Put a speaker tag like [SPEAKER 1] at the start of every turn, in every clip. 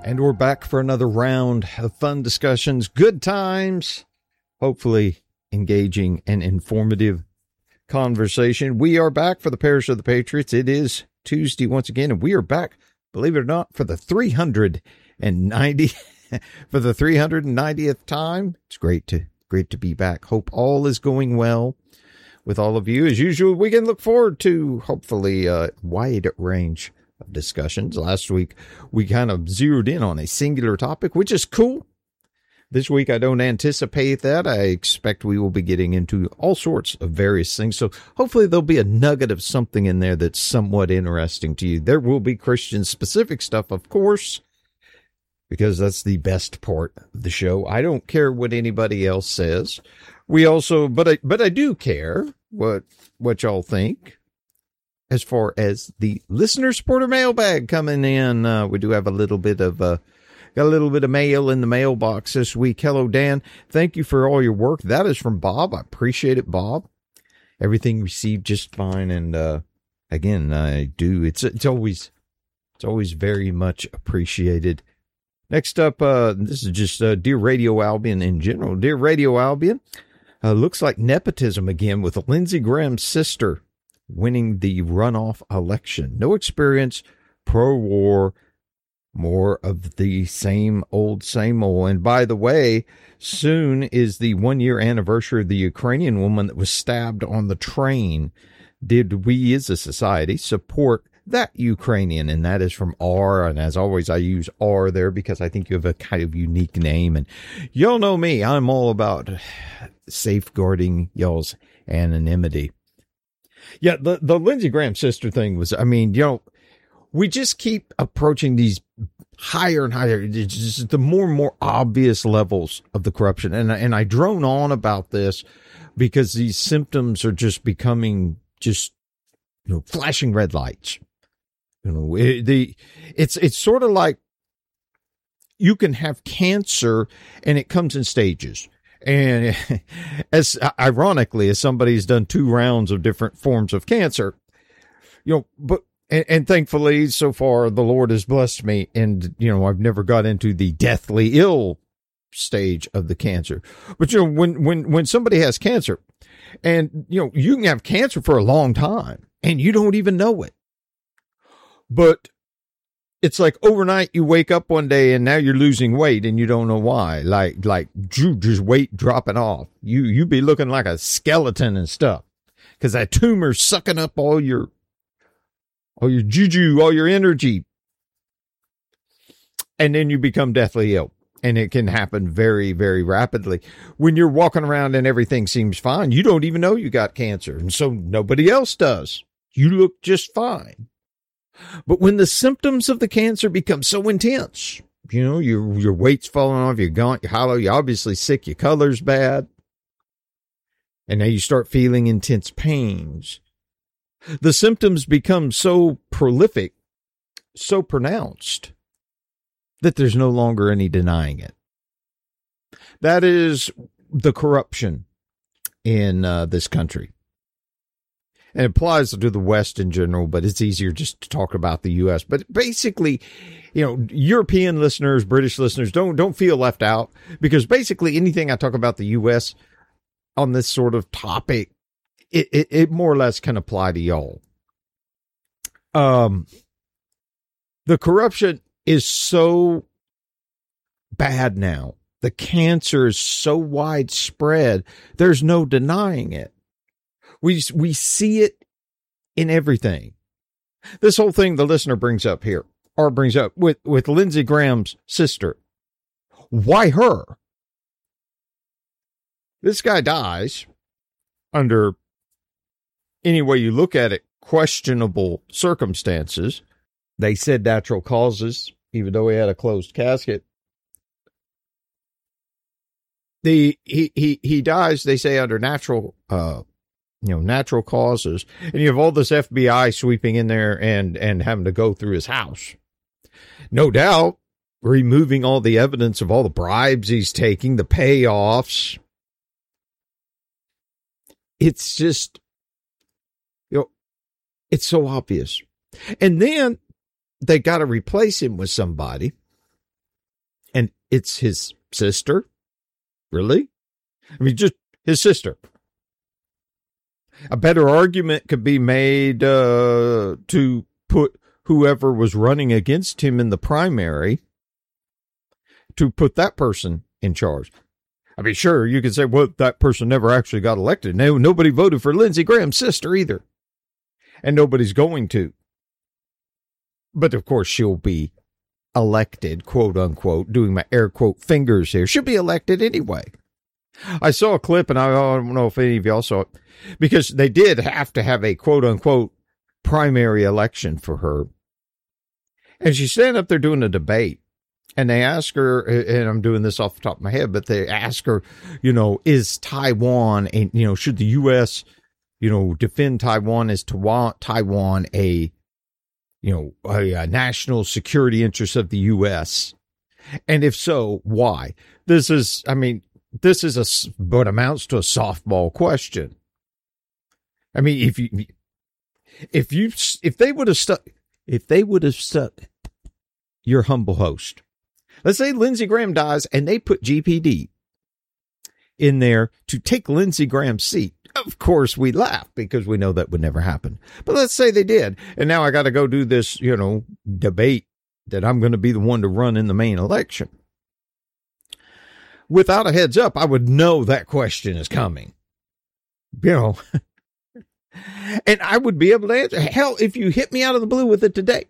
[SPEAKER 1] And we're back for another round of fun discussions, good times, hopefully engaging and informative conversation. We are back for the Parish of the Patriots. It is Tuesday once again, and we are back, believe it or not, for the 390th time. It's great to be back. Hope all is going well with all of you. As usual, we can look forward to hopefully a wide range of discussions. Last week, we kind of zeroed in on a singular topic, which is cool. This week, I don't anticipate that. I expect we will be getting into all sorts of various things. So hopefully there'll be a nugget of something in there that's somewhat interesting to you. There will be Christian-specific stuff, of course, because that's the best part of the show. I don't care what anybody else says. But I do care what y'all think. As far as the listener supporter mailbag coming in, we do have a little bit of mail in the mailbox this week. Hello, Dan. Thank you for all your work. That is from Bob. I appreciate it, Bob. Everything received just fine. And again, I do. It's always very much appreciated. Next up, this is just Dear Radio Albion in general. Dear Radio Albion, looks like nepotism again with Lindsey Graham's sister winning the runoff election. No experience, pro-war, more of the same old. And by the way, soon is the 1-year anniversary of the Ukrainian woman that was stabbed on the train. Did we as a society support that Ukrainian? And that is from R. And as always, I use R there because I think you have a kind of unique name. And y'all know me. I'm all about safeguarding y'all's anonymity. Yeah, the Lindsey Graham sister thing was, we just keep approaching these higher and higher, it's just the more and more obvious levels of the corruption. And I drone on about this because these symptoms are just becoming flashing red lights. It's sort of like you can have cancer and it comes in stages. And as ironically, as somebody's done 2 rounds of different forms of cancer, and thankfully so far the Lord has blessed me and, I've never got into the deathly ill stage of the cancer. But, when somebody has cancer and, you can have cancer for a long time and you don't even know it. But it's like overnight you wake up one day and now you're losing weight and you don't know why. Like just weight dropping off. You be looking like a skeleton and stuff because that tumor's sucking up all your juju, all your energy. And then you become deathly ill. And it can happen very, very rapidly. When you're walking around and everything seems fine, you don't even know you got cancer. And so nobody else does. You look just fine. But when the symptoms of the cancer become so intense, your weight's falling off, you're gaunt, you're hollow, you're obviously sick, your color's bad, and now you start feeling intense pains. The symptoms become so prolific, so pronounced, that there's no longer any denying it. That is the corruption in this country. And it applies to the West in general, but it's easier just to talk about the U.S. But basically, European listeners, British listeners, don't feel left out because basically anything I talk about the U.S. on this sort of topic, it more or less can apply to y'all. The corruption is so bad now. The cancer is so widespread. There's no denying it. We see it in everything. This whole thing the listener brings up here, or brings up with Lindsey Graham's sister. Why her? This guy dies under, any way you look at it, questionable circumstances. They said natural causes, even though he had a closed casket. He dies, they say, under natural natural causes, and you have all this FBI sweeping in there and having to go through his house. No doubt, removing all the evidence of all the bribes he's taking, the payoffs. It's just, it's so obvious. And then they got to replace him with somebody it's his sister. Really? I mean, just his sister. A better argument could be made to put whoever was running against him in the primary, to put that person in charge. I mean, sure, you could say, well, that person never actually got elected. No, nobody voted for Lindsey Graham's sister either. And nobody's going to. But of course, she'll be elected, quote unquote, doing my air quote fingers here. She'll be elected anyway. I saw a clip, and I don't know if any of y'all saw it, because they did have to have a quote unquote primary election for her. And she's standing up there doing a debate. And they ask her, and I'm doing this off the top of my head, but they ask her, is Taiwan, should the U.S., defend Taiwan? Is Taiwan a national security interest of the U.S.? And if so, why? This is what amounts to a softball question. I mean, if they would have stuck your humble host. Let's say Lindsey Graham dies and they put GPD in there to take Lindsey Graham's seat. Of course, we laugh because we know that would never happen. But let's say they did. And now I got to go do this, debate that I'm going to be the one to run in the main election. Without a heads up, I would know that question is coming. And I would be able to answer. Hell, if you hit me out of the blue with it today.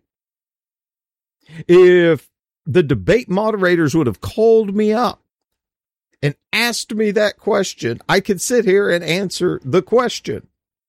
[SPEAKER 1] If the debate moderators would have called me up and asked me that question, I could sit here and answer the question.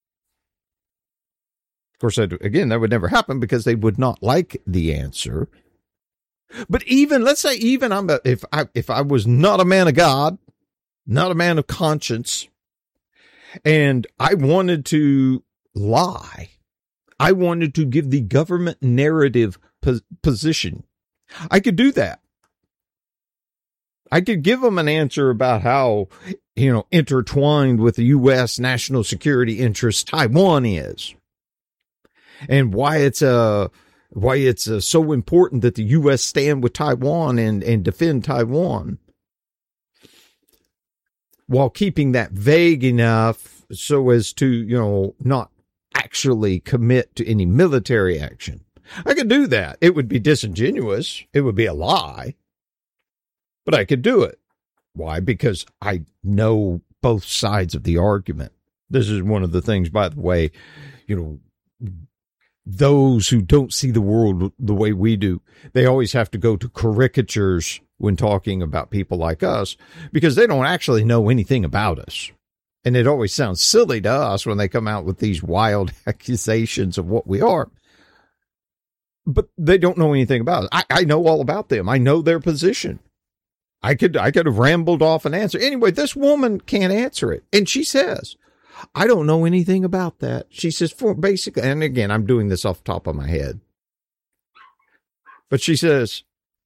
[SPEAKER 1] Of course, that would never happen because they would not like the answer. But let's say if I was not a man of God, not a man of conscience, and I wanted to lie, I wanted to give the government narrative position, I could do that. I could give them an answer about how, intertwined with the U.S. national security interest Taiwan is, and why it's so important that the U.S. stand with Taiwan and defend Taiwan, while keeping that vague enough so as to, not actually commit to any military action. I could do that. It would be disingenuous. It would be a lie. But I could do it. Why? Because I know both sides of the argument. This is one of the things, by the way, those who don't see the world the way we do, they always have to go to caricatures when talking about people like us because they don't actually know anything about us. And it always sounds silly to us when they come out with these wild accusations of what we are. But they don't know anything about it. I know all about them. I know their position. I could have rambled off an answer. Anyway, this woman can't answer it. And she says, I don't know anything about that. She says, basically, and again, I'm doing this off the top of my head. But she says,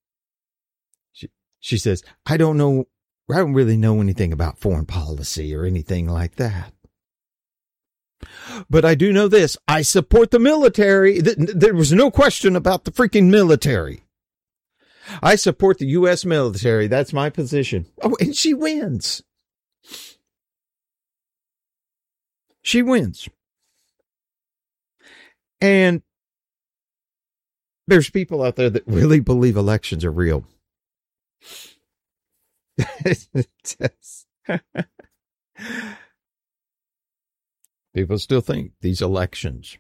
[SPEAKER 1] I don't really know anything about foreign policy or anything like that. But I do know this. I support the military. There was no question about the freaking military. I support the U.S. military. That's my position. Oh, and she wins. She wins. And there's people out there that really believe elections are real. People still think these elections,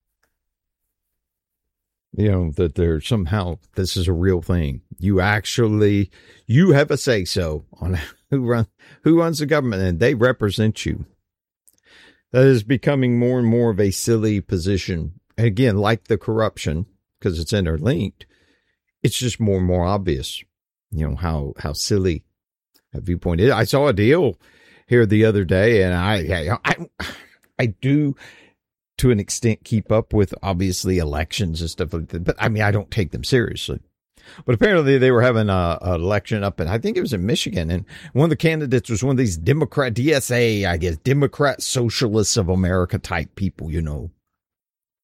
[SPEAKER 1] that they're somehow, this is a real thing. You have a say so on who runs the government, and they represent you. That is becoming more and more of a silly position. And again, like the corruption, because it's interlinked, it's just more and more obvious, how silly a viewpoint is. I saw a deal here the other day, and I do, to an extent, keep up with, obviously, elections and stuff like that. But, I don't take them seriously. But apparently they were having an election up in, I think it was in Michigan. And one of the candidates was one of these DSA, I guess, Democrat Socialists of America type people,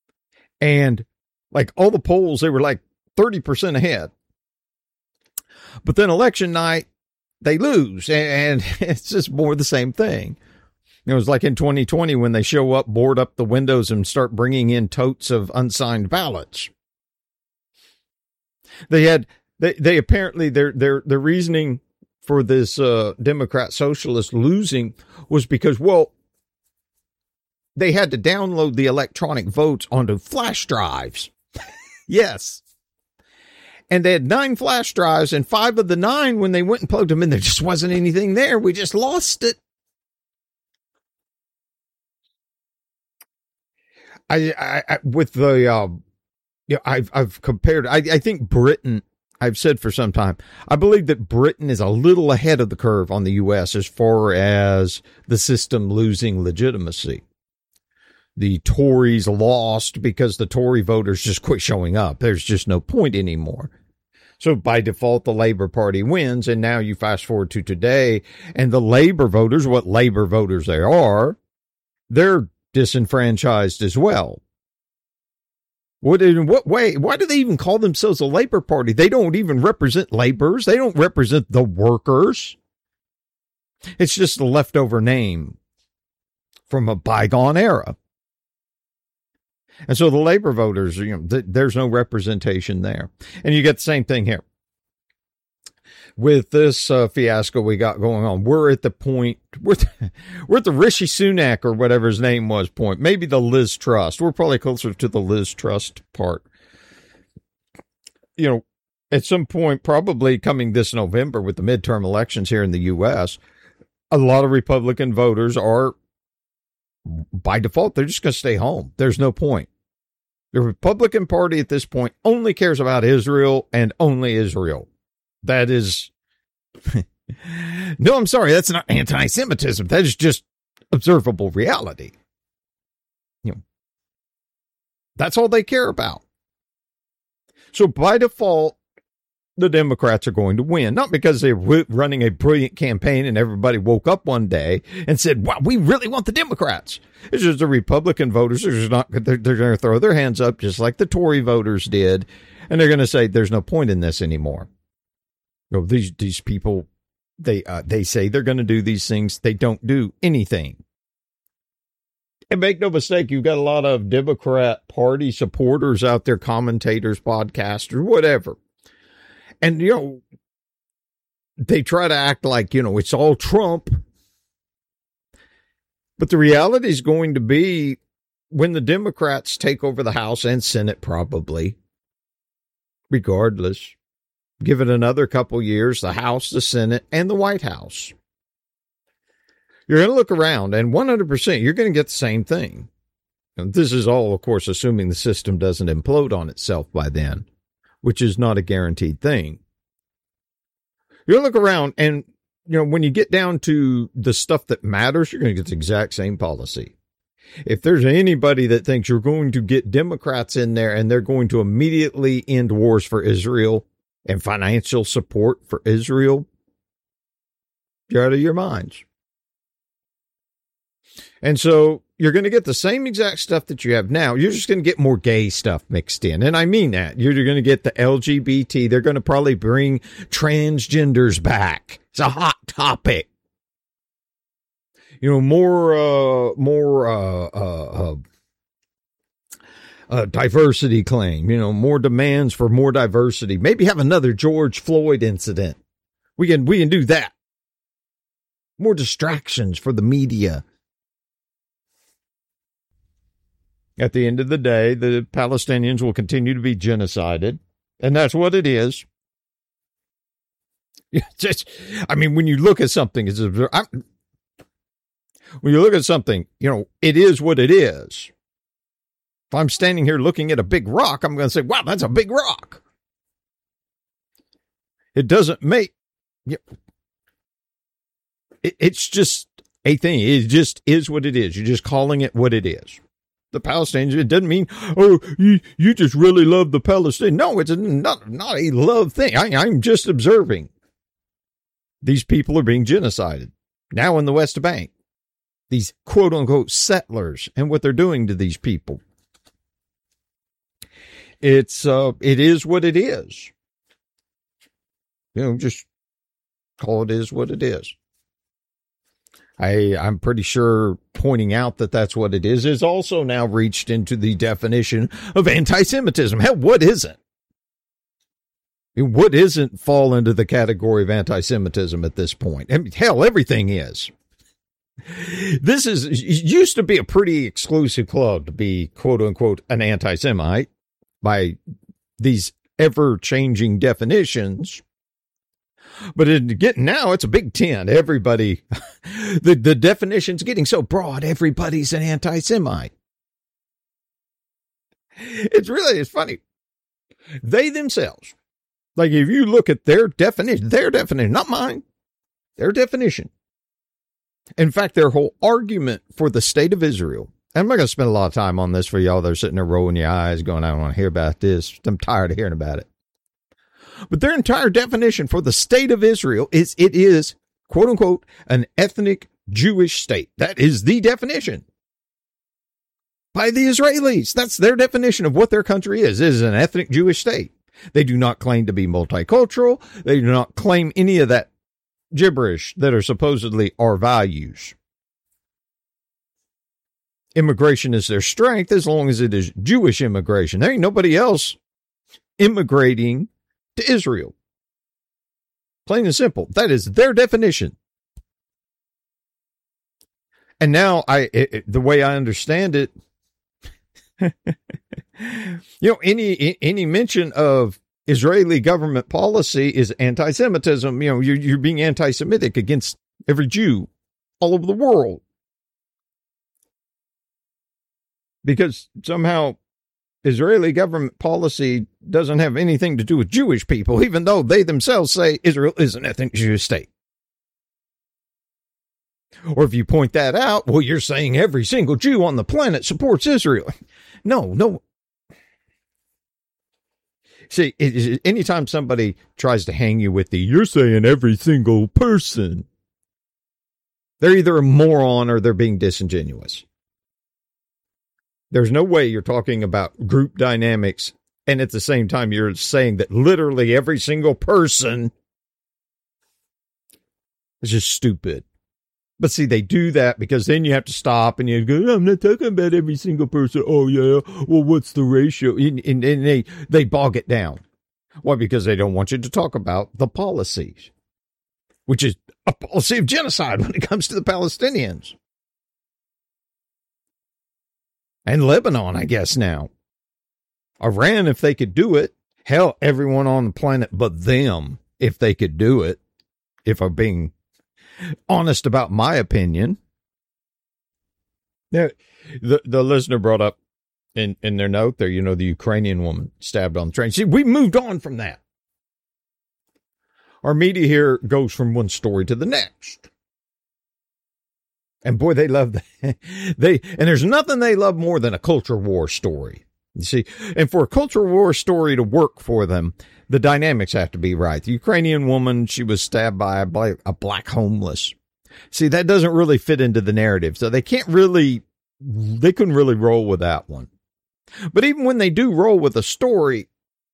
[SPEAKER 1] And like all the polls, they were like 30% ahead. But then election night, they lose, and it's just more the same thing. It was like in 2020 when they show up, board up the windows, and start bringing in totes of unsigned ballots. They apparently their reasoning for this Democrat socialist losing was because, well, they had to download the electronic votes onto flash drives. Yes. And they had 9 flash drives, and 5 of the 9, when they went and plugged them in, there just wasn't anything there. We just lost it. I've compared. I think Britain. I've said for some time, I believe that Britain is a little ahead of the curve on the U.S. as far as the system losing legitimacy. The Tories lost because the Tory voters just quit showing up. There's just no point anymore. So by default, the Labour Party wins. And now you fast forward to today, and the Labour voters, what Labour voters they are, they're disenfranchised as well. In what way? Why do they even call themselves a Labour Party? They don't even represent laborers. They don't represent the workers. It's just a leftover name from a bygone era. And so the Labour voters, there's no representation there. And you get the same thing here. With this fiasco we got going on, we're at the point, we're at the Rishi Sunak or whatever his name was point, maybe the Liz Truss. We're probably closer to the Liz Truss part. At some point, probably coming this November with the midterm elections here in the U.S., a lot of Republican voters are, by default, they're just going to stay home. There's no point. The Republican Party at this point only cares about Israel and only Israel. That is, no, I'm sorry, that's not anti-Semitism. That is just observable reality. That's all they care about. So by default, the Democrats are going to win, not because they're running a brilliant campaign and everybody woke up one day and said, wow, we really want the Democrats. It's just the Republican voters are just they're going to throw their hands up just like the Tory voters did. And they're going to say, there's no point in this anymore. These people, they say they're going to do these things. They don't do anything. And make no mistake, you've got a lot of Democrat Party supporters out there, commentators, podcasters, whatever. And, they try to act like, it's all Trump. But the reality is going to be when the Democrats take over the House and Senate, probably, regardless, give it another couple years, the House, the Senate, and the White House. You're going to look around, and 100% you're going to get the same thing. And this is all, of course, assuming the system doesn't implode on itself by then, which is not a guaranteed thing. You'll look around, and when you get down to the stuff that matters, you're going to get the exact same policy. If there's anybody that thinks you're going to get Democrats in there and they're going to immediately end wars for Israel and financial support for Israel, you're out of your minds. And so you're going to get the same exact stuff that you have now. You're just going to get more gay stuff mixed in. And I mean that. You're going to get the LGBT. They're going to probably bring transgenders back. It's a hot topic. More diversity claim, more demands for more diversity. Maybe have another George Floyd incident. We can do that. More distractions for the media. At the end of the day, the Palestinians will continue to be genocided, and that's what it is. When you look at something, when you look at something, it is what it is. If I'm standing here looking at a big rock, I'm going to say, wow, that's a big rock. It doesn't make, it's just a thing. It just is what it is. You're just calling it what it is. The Palestinians, it doesn't mean, oh, you just really love the Palestinians. No, it's not a love thing. I'm just observing. These people are being genocided now in the West Bank. These quote unquote settlers and what they're doing to these people. It is what it is. Just call it is what it is. I'm pretty sure pointing out that that's what it is also now reached into the definition of anti-Semitism. Hell, what isn't? What isn't fall into the category of anti-Semitism at this point? I mean, hell, everything is. This used to be a pretty exclusive club to be, quote unquote, an anti-Semite by these ever-changing definitions. But now it's a big tent. Everybody, the definition's getting so broad, everybody's an anti-Semite. It's funny. They themselves, like if you look at their definition, not mine, their definition. In fact, their whole argument for the state of Israel. I'm not going to spend a lot of time on this for y'all that are sitting there rolling your eyes going, I don't want to hear about this. I'm tired of hearing about it. But their entire definition for the state of Israel is it is, quote unquote, an ethnic Jewish state. That is the definition by the Israelis. That's their definition of what their country is. It is an ethnic Jewish state. They do not claim to be multicultural. They do not claim any of that gibberish that are supposedly our values. Immigration is their strength as long as it is Jewish immigration. There ain't nobody else immigrating to Israel. Plain and simple. That is their definition. And now the way I understand it, any mention of Israeli government policy is anti-Semitism. You're being anti-Semitic against every Jew all over the world. Because somehow Israeli government policy doesn't have anything to do with Jewish people, even though they themselves say Israel is an ethnic Jewish state. Or if you point that out, well, you're saying every single Jew on the planet supports Israel. No. See, anytime somebody tries to hang you with you're saying every single person, they're either a moron or they're being disingenuous. There's no way you're talking about group dynamics and at the same time you're saying that literally every single person is just stupid. But see, they do that because then you have to stop and you go, I'm not talking about every single person. Oh, yeah. Well, what's the ratio? And they bog it down. Why? Because they don't want you to talk about the policies, which is a policy of genocide when it comes to the Palestinians. And Lebanon, I guess now. Iran, if they could do it. Hell, everyone on the planet but them, if they could do it. If I'm being honest about my opinion. Now, the listener brought up in their note there, the Ukrainian woman stabbed on the train. See, we moved on from that. Our media here goes from one story to the next. And boy, they love that. And there's nothing they love more than a culture war story. You see, and for a culture war story to work for them, the dynamics have to be right. The Ukrainian woman, she was stabbed by a black homeless. See, that doesn't really fit into the narrative. So they couldn't really roll with that one. But even when they do roll with a story,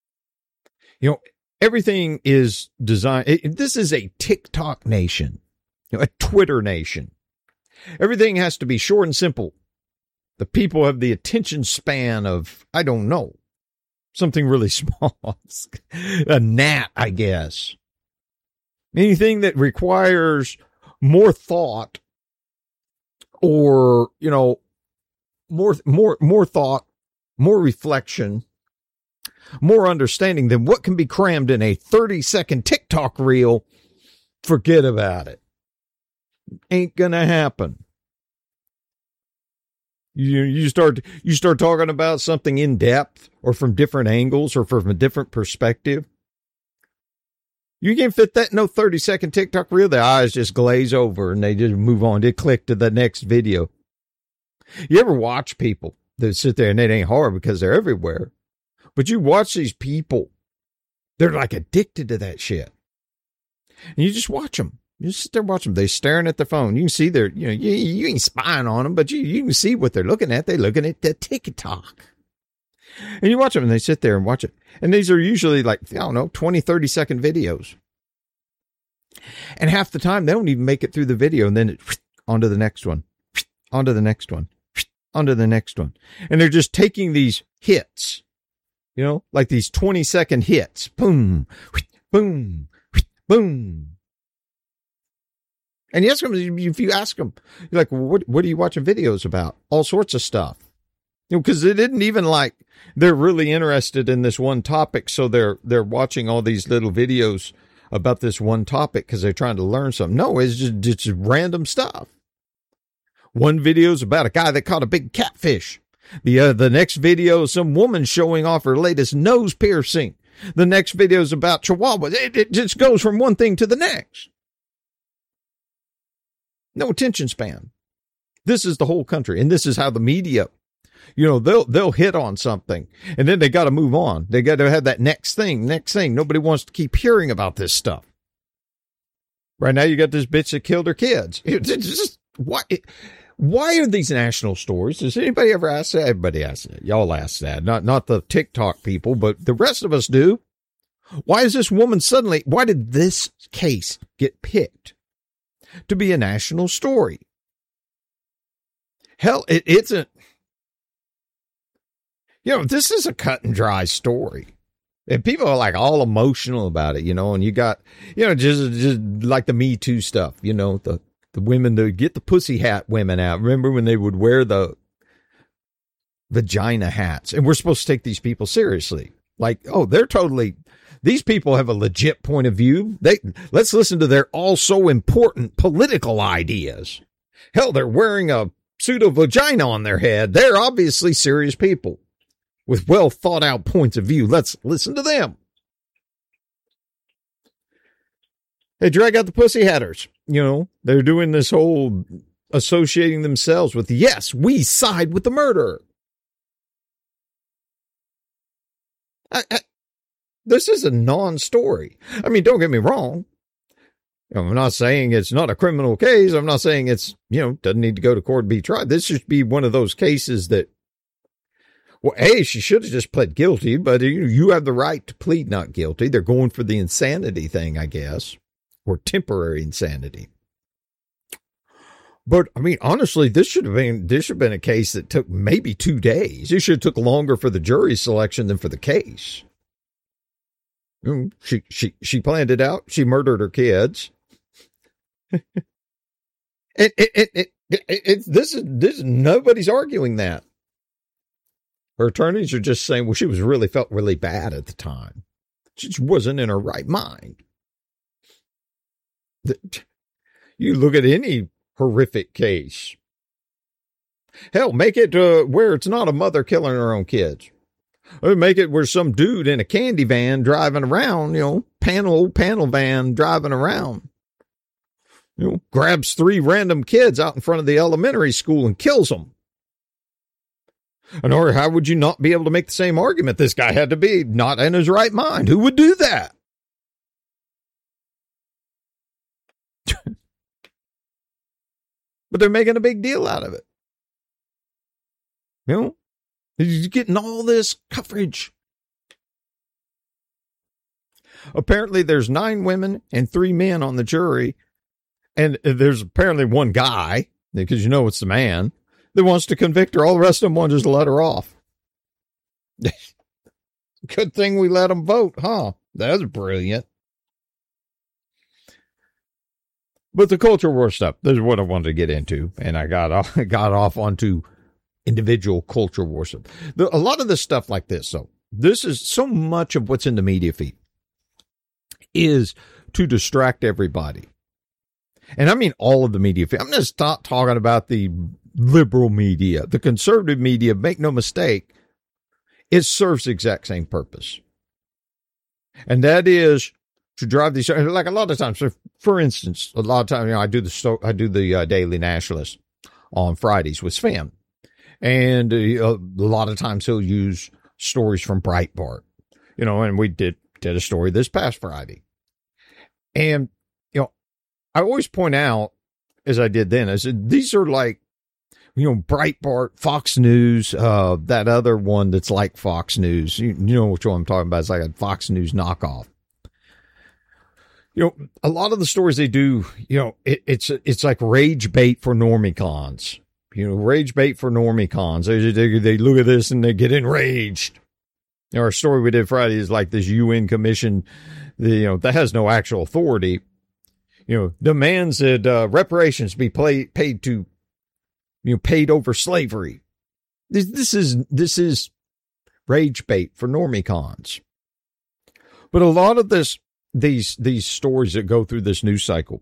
[SPEAKER 1] everything is designed. This is a TikTok nation, a Twitter nation. Everything has to be short and simple. The people have the attention span of, I don't know, something really small. A gnat, I guess. Anything that requires more thought or, more thought, more reflection, more understanding than what can be crammed in a 30-second TikTok reel, forget about it. Ain't gonna happen. You start talking about something in depth or from different angles or from a different perspective. You can't fit that in no 30-second TikTok reel. The eyes just glaze over and they just move on. They click to the next video. You ever watch people that sit there and it ain't hard because they're everywhere, but you watch these people, they're like addicted to that shit. And you just watch them. You sit there watching them. They're staring at their phone. You can see their, you ain't spying on them, but you can see what they're looking at. They're looking at the TikTok. And you watch them and they sit there and watch it. And these are usually 20, 30-second videos. And half the time, they don't even make it through the video. And then onto the next one, onto the next one, onto the next one. And they're just taking these hits, like these 20-second hits. Boom, boom, boom. And if you ask them, you're like, well, what are you watching videos about? All sorts of stuff. Because it isn't even like they're really interested in this one topic. So they're watching all these little videos about this one topic because they're trying to learn something. No, it's just random stuff. One video is about a guy that caught a big catfish. The next video is some woman showing off her latest nose piercing. The next video is about Chihuahua. It just goes from one thing to the next. No attention span. This is the whole country. And this is how the media, they'll hit on something and then they got to move on. They got to have that next thing. Nobody wants to keep hearing about this stuff. Right now you got this bitch that killed her kids. It's just, why are these national stories? Does anybody ever ask that? Everybody asks that. Y'all ask that. Not the TikTok people, but the rest of us do. Why is this woman why did this case get picked to be a national story? Hell, it's a, this is a cut and dry story. And people are like all emotional about it, and you got, just like the Me Too stuff, the women to get the pussy hat women out. Remember when they would wear the vagina hats? And we're supposed to take these people seriously. Like, oh, these people have a legit point of view. Let's listen to their also important political ideas. Hell, they're wearing a pseudo vagina on their head. They're obviously serious people with well thought out points of view. Let's listen to them. They drag out the pussy hatters. They're doing this whole associating themselves with, yes, we side with the murderer. This is a non-story. I mean, don't get me wrong. I'm not saying it's not a criminal case. I'm not saying it's, doesn't need to go to court and be tried. This should be one of those cases that, well, A, she should have just pled guilty, but you have the right to plead not guilty. They're going for the insanity thing, I guess, or temporary insanity. But I mean, honestly, this should have been a case that took maybe 2 days. It should have took longer for the jury selection than for the case. She planned it out. She murdered her kids. This is nobody's arguing that. Her attorneys are just saying, well, she felt really bad at the time. She just wasn't in her right mind. You look at any horrific case. Hell, make it where it's not a mother killing her own kids. Or make it where some dude in a candy van driving around, panel van driving around, grabs 3 random kids out in front of the elementary school and kills them. And or how would you not be able to make the same argument? This guy had to be not in his right mind. Who would do that? But they're making a big deal out of it. He's getting all this coverage. Apparently there's 9 women and 3 men on the jury. And there's apparently one guy, because it's the man, that wants to convict her. All the rest of them want just to let her off. Good thing we let them vote, huh? That's brilliant. But the culture war stuff, this is what I wanted to get into. And I got off onto individual culture war stuff. A lot of this stuff like this, this is so much of what's in the media feed is to distract everybody. And I mean all of the media feed. I'm going to stop talking about the liberal media, the conservative media. Make no mistake, it serves the exact same purpose. And that is to drive these, like a lot of times, for instance, a lot of times, I do the Daily Nationalist on Fridays with Sven. And a lot of times he'll use stories from Breitbart, and we did a story this past Friday. And, I always point out, as I did then, I said, these are like, Breitbart, Fox News, that other one that's like Fox News. You know which one I'm talking about. It's like a Fox News knockoff. A lot of the stories they do, it's like rage bait for normie cons. Rage bait for normie cons. They look at this and they get enraged. Our story we did Friday is like this UN commission, that has no actual authority, demands that reparations be paid to, paid over slavery. This is rage bait for normie cons. But a lot of these stories that go through this news cycle,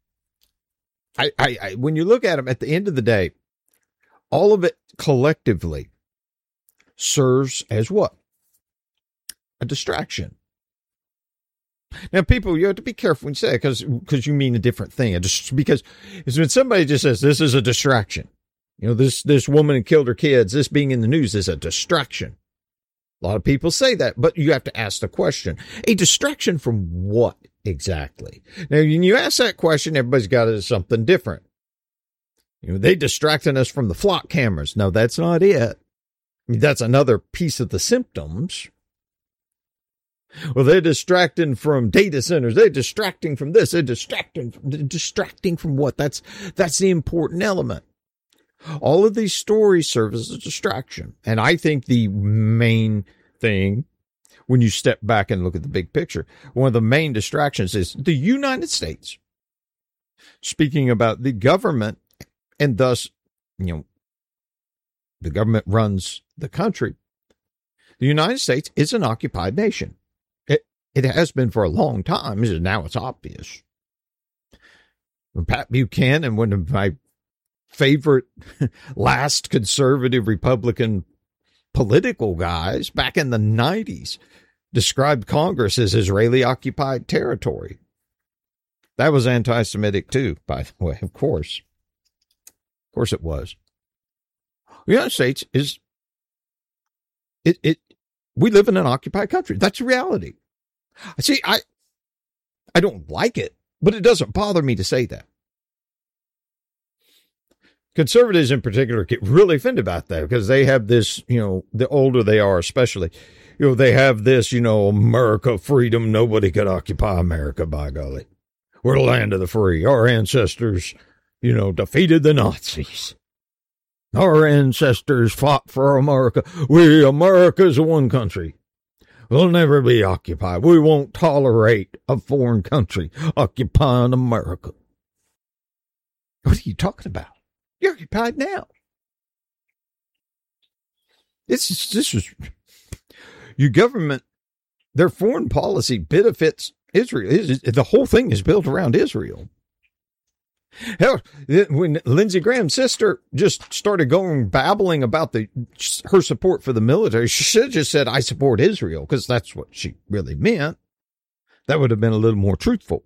[SPEAKER 1] I when you look at them at the end of the day, all of it collectively serves as what? A distraction. Now, people, you have to be careful when you say it because you mean a different thing. Because when somebody just says this is a distraction, this woman killed her kids, this being in the news is a distraction. A lot of people say that, but you have to ask the question, a distraction from what exactly? Now, when you ask that question, everybody's got something different. They distracting us from the flock cameras. No, that's not it. That's another piece of the symptoms. Well, they're distracting from data centers. They're distracting from this. They're distracting from what? That's the important element. All of these stories serve as a distraction. And I think the main thing, when you step back and look at the big picture, one of the main distractions is the United States. Speaking about the government, and thus, the government runs the country. The United States is an occupied nation. It has been for a long time. Now it's obvious. When Pat Buchanan, one of my favorite last conservative Republican political guys back in the 90s, described Congress as Israeli occupied territory. That was anti-Semitic too, by the way, of course. Of course it was. The United States is, we live in an occupied country. That's reality. See, I don't like it, but it doesn't bother me to say that. Conservatives in particular get really offended about that because they have this, the older they are especially, they have this, America, freedom, nobody could occupy America, by golly. We're the land of the free. Our ancestors, defeated the Nazis. Our ancestors fought for America. America's one country. We'll never be occupied. We won't tolerate a foreign country occupying America. What are you talking about? You're occupied now. This is your government. Their foreign policy benefits Israel. The whole thing is built around Israel. Hell, when Lindsey Graham's sister just started babbling about her support for the military, she should have just said, I support Israel, because that's what she really meant. That would have been a little more truthful.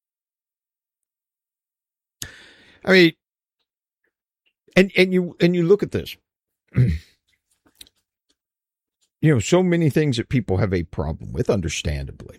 [SPEAKER 1] I mean, and you look at this, so many things that people have a problem with, understandably.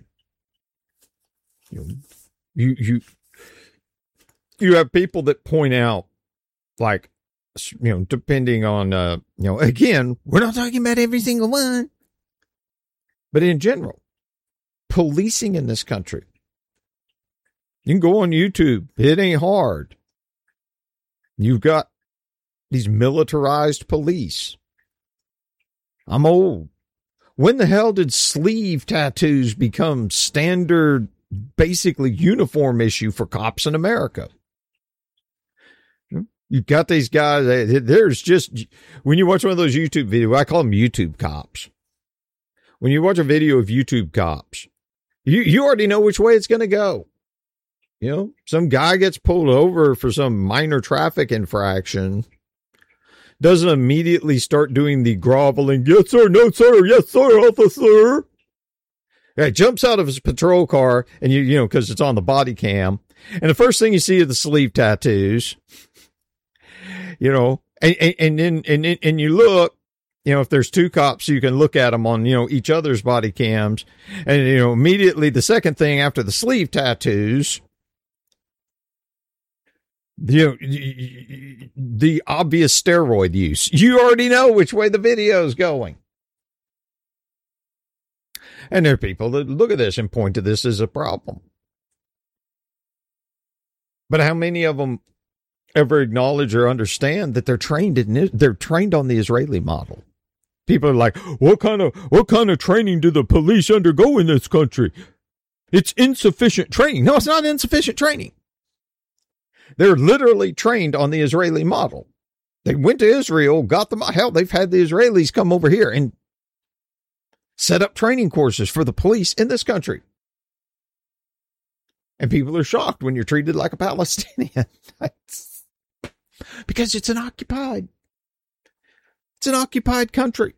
[SPEAKER 1] You have people that point out, like, depending on, again, we're not talking about every single one, but in general, policing in this country. You can go on YouTube. It ain't hard. You've got these militarized police. I'm old. When the hell did sleeve tattoos become standard, basically uniform issue for cops in America? You've got these guys, there's just, when you watch one of those YouTube videos, I call them YouTube cops. When you watch a video of YouTube cops, you already know which way it's going to go. Some guy gets pulled over for some minor traffic infraction, doesn't immediately start doing the groveling, yes, sir, no, sir, yes, sir, officer. Yeah, jumps out of his patrol car, and because it's on the body cam, and the first thing you see are the sleeve tattoos. And then you look, if there's two cops, you can look at them on, each other's body cams. And, immediately the second thing after the sleeve tattoos, the obvious steroid use. You already know which way the video is going. And there are people that look at this and point to this as a problem. But how many of them ever acknowledge or understand that they're trained on the Israeli model? People are like, what kind of training do the police undergo in this country? It's insufficient training. No, it's not insufficient training. They're literally trained on the Israeli model. They went to Israel, got them. Hell, they've had the Israelis come over here and set up training courses for the police in this country. And people are shocked when you're treated like a Palestinian. Because it's an occupied country.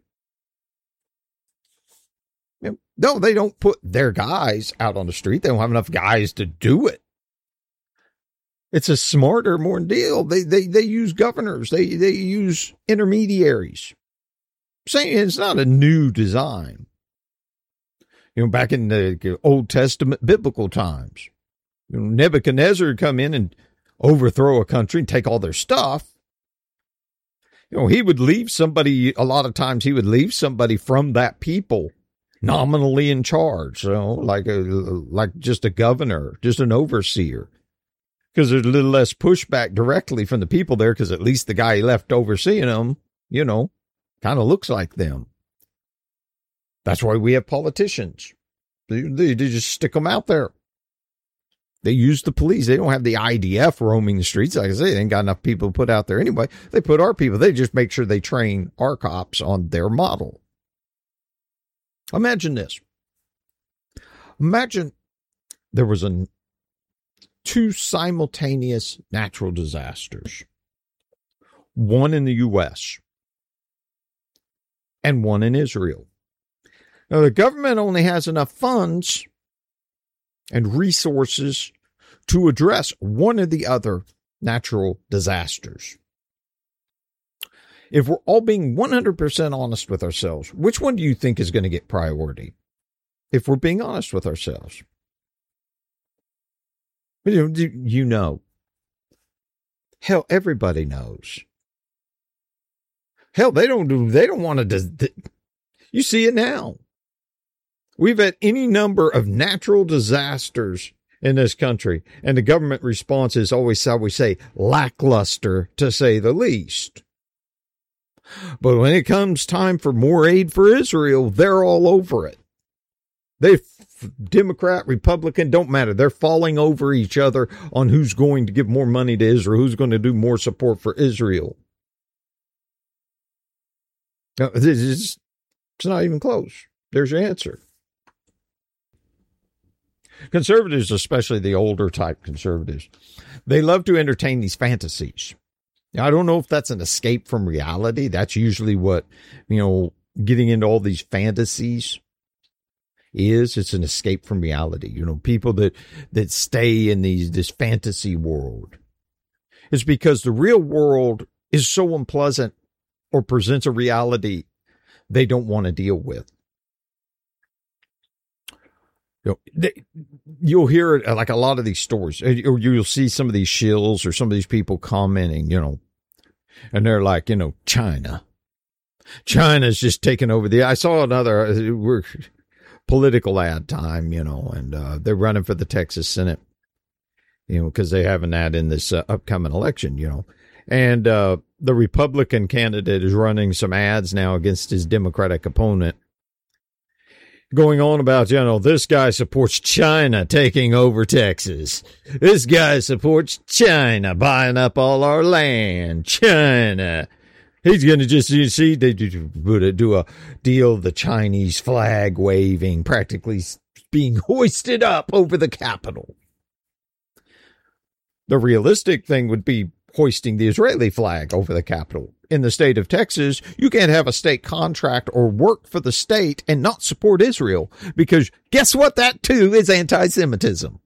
[SPEAKER 1] No, they don't put their guys out on the street. They don't have enough guys to do it. It's a smarter, more deal. They use governors. They use intermediaries. Saying it's not a new design. Back in the Old Testament biblical times, Nebuchadnezzar would come in and overthrow a country and take all their stuff. He would leave somebody, a lot of times he would leave somebody from that people nominally in charge, like just a governor, just an overseer. Because there's a little less pushback directly from the people there, because at least the guy he left overseeing them, kind of looks like them. That's why we have politicians. They just stick them out there. They use the police. They don't have the IDF roaming the streets. Like I say, they ain't got enough people to put out there anyway. They put our people. They just make sure they train our cops on their model. Imagine this. Imagine there was two simultaneous natural disasters. One in the U.S. and one in Israel. Now, the government only has enough funds and resources to address one or the other natural disasters. If we're all being 100% honest with ourselves, which one do you think is going to get priority? If we're being honest with ourselves. Hell, everybody knows. Hell, they don't want to. You see it now. We've had any number of natural disasters in this country, and the government response is always, how we say, lackluster, to say the least. But when it comes time for more aid for Israel, they're all over it. Democrat, Republican, don't matter. They're falling over each other on who's going to give more money to Israel, who's going to do more support for Israel. No, it's not even close. There's your answer. Conservatives, especially the older type conservatives, they love to entertain these fantasies. Now, I don't know if that's an escape from reality. That's usually what, getting into all these fantasies is. It's an escape from reality. People that stay in this fantasy world. It's because the real world is so unpleasant or presents a reality they don't want to deal with. You'll hear it like a lot of these stories, or you'll see some of these shills or some of these people commenting, and they're like, China's just taking over I saw another political ad time, and they're running for the Texas Senate, because they have an ad in this upcoming election, and the Republican candidate is running some ads now against his Democratic opponent, going on about, this guy supports China taking over Texas. This guy supports China buying up all our land. China. He's going to just, they do a deal, the Chinese flag waving, practically being hoisted up over the Capitol. The realistic thing would be hoisting the Israeli flag over the Capitol. In the state of Texas, you can't have a state contract or work for the state and not support Israel, because guess what? That too is anti-Semitism.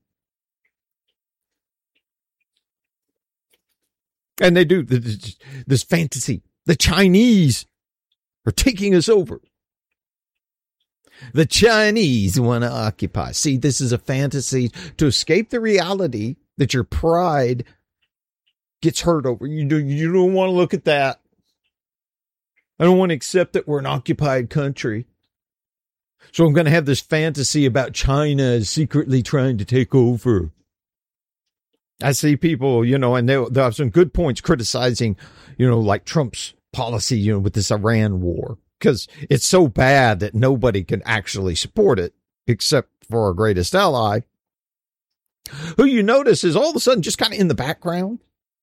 [SPEAKER 1] And they do this fantasy. The Chinese are taking us over. The Chinese want to occupy. See, this is a fantasy to escape the reality that your pride gets hurt over. You don't want to look at that. I don't want to accept that we're an occupied country. So I'm going to have this fantasy about China secretly trying to take over. I see people, and they have some good points criticizing, like Trump's policy, with this Iran war, because it's so bad that nobody can actually support it except for our greatest ally, who you notice is all of a sudden just kind of in the background,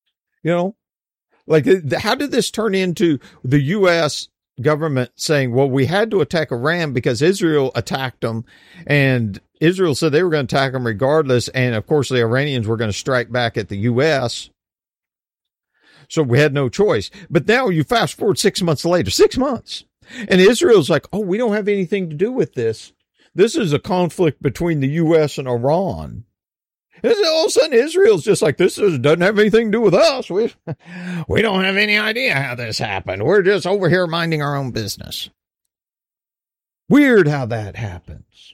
[SPEAKER 1] like how did this turn into the U.S. government saying, well, we had to attack Iran because Israel attacked them, and Israel said they were going to attack them regardless. And of course, the Iranians were going to strike back at the U.S. So we had no choice. But now you fast forward 6 months later, 6 months, and Israel's like, oh, we don't have anything to do with this. This is a conflict between the U.S. and Iran. And all of a sudden, Israel's just like, doesn't have anything to do with us. We don't have any idea how this happened. We're just over here minding our own business. Weird how that happens.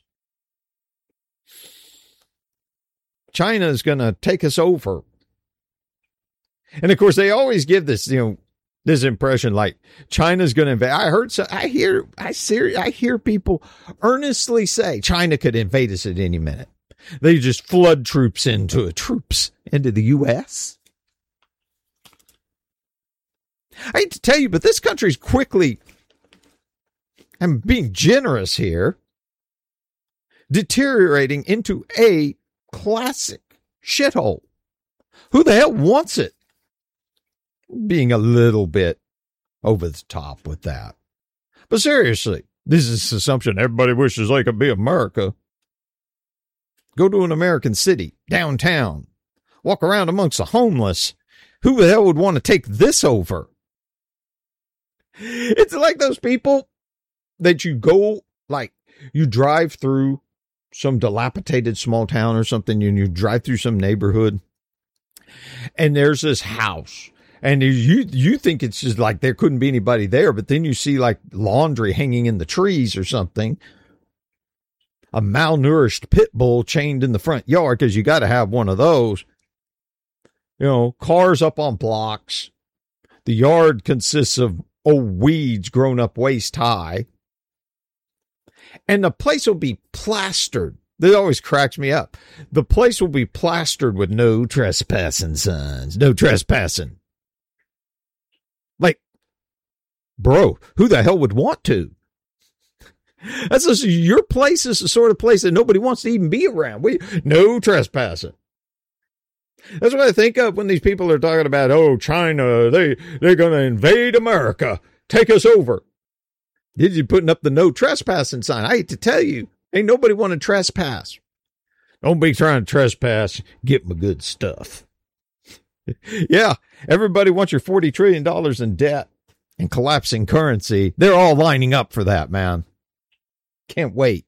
[SPEAKER 1] China is going to take us over. And of course, they always give this, this impression like China's going to invade. I hear people earnestly say China could invade us at any minute. They just flood troops into the U.S. I hate to tell you, but this country's quickly, I'm being generous here, deteriorating into a classic shithole. Who the hell wants it? Being a little bit over the top with that. But seriously, this is this assumption everybody wishes they could be America. Go to an American city, downtown, walk around amongst the homeless. Who the hell would want to take this over? It's like those people that you drive through some dilapidated small town or something, and you drive through some neighborhood, and there's this house, and you think it's just like there couldn't be anybody there, but then you see like laundry hanging in the trees or something. A malnourished pit bull chained in the front yard, because you got to have one of those. Cars up on blocks. The yard consists of old weeds grown up waist high. And the place will be plastered. That always cracks me up. The place will be plastered with no trespassing signs. No trespassing. Like, bro, who the hell would want to? Your place is the sort of place that nobody wants to even be around. No trespassing. That's what I think of when these people are talking about, oh, China, they're going to invade America, take us over. Did you putting up the no trespassing sign? I hate to tell you, ain't nobody want to trespass. Don't be trying to trespass. Get my good stuff. Yeah, everybody wants your $40 trillion in debt and collapsing currency. They're all lining up for that, man. Can't wait.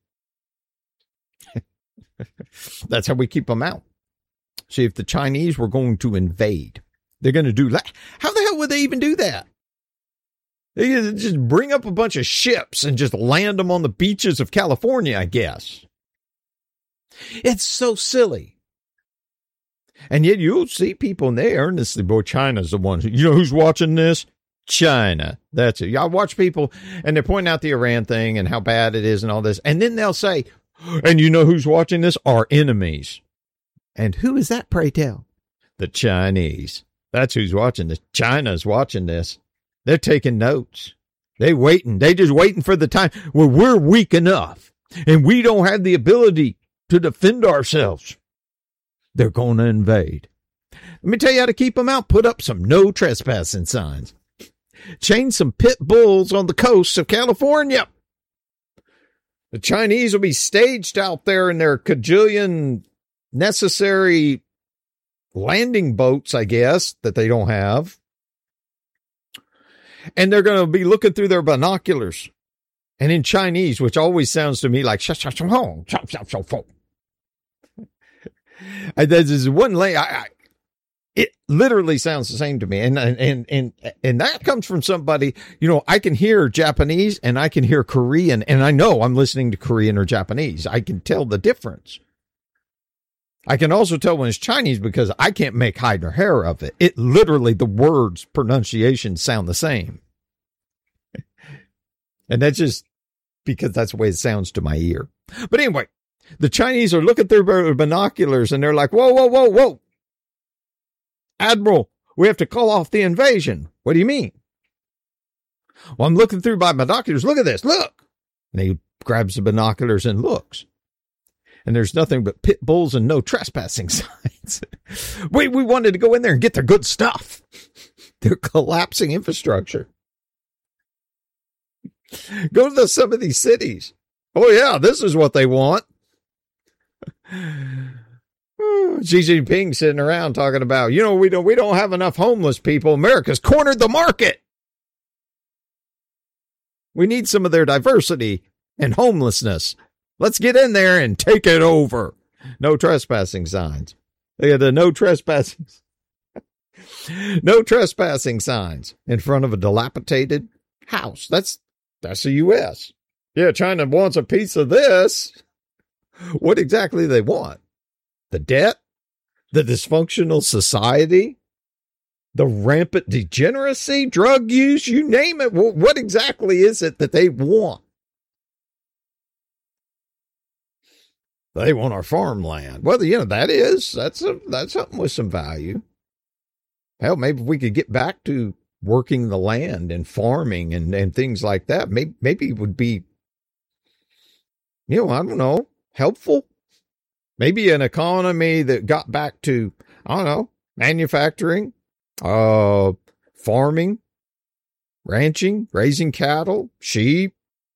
[SPEAKER 1] That's how we keep them out. See, if the Chinese were going to invade, they're going to do that. How the hell would they even do that? They just bring up a bunch of ships and just land them on the beaches of California, I guess. It's so silly. And yet you'll see people, and they earnestly, boy, China's the one. Who's watching this? China. That's it. I watch people, and they're pointing out the Iran thing and how bad it is and all this. And then they'll say, and you know who's watching this? Our enemies. And who is that, pray tell? The Chinese. That's who's watching this. China's watching this. They're taking notes. They just waiting for the time where we're weak enough and we don't have the ability to defend ourselves. They're going to invade. Let me tell you how to keep them out. Put up some no trespassing signs. Chain some pit bulls on the coast of California. The Chinese will be staged out there in their cajillion necessary landing boats, I guess, that they don't have. And they're going to be looking through their binoculars. And in Chinese, which always sounds to me like there's one it literally sounds the same to me. And that comes from somebody, I can hear Japanese and I can hear Korean, and I know I'm listening to Korean or Japanese. I can tell the difference. I can also tell when it's Chinese because I can't make hide nor hair of it. It literally, the words pronunciation sound the same. And that's just because that's the way it sounds to my ear. But anyway, the Chinese are looking through their binoculars and they're like, whoa, whoa, whoa, whoa. Admiral, we have to call off the invasion. What do you mean? Well, I'm looking through my binoculars. Look at this. Look. And he grabs the binoculars and looks. And there's nothing but pit bulls and no trespassing signs. We wanted to go in there and get their good stuff. Their collapsing infrastructure. Go to some of these cities. Oh, yeah, this is what they want. Xi Jinping sitting around talking about, we don't have enough homeless people. America's cornered the market. We need some of their diversity and homelessness. Let's get in there and take it over. No trespassing signs. They had the no trespassing signs in front of a dilapidated house. That's the U.S. Yeah, China wants a piece of this. What exactly do they want? The debt? The dysfunctional society? The rampant degeneracy, drug use, you name it. What exactly is it that they want? They want our farmland. Well, that's something with some value. Hell, maybe if we could get back to working the land and farming and things like that, maybe it would be, I don't know, helpful. Maybe an economy that got back to, manufacturing, farming, ranching, raising cattle, sheep.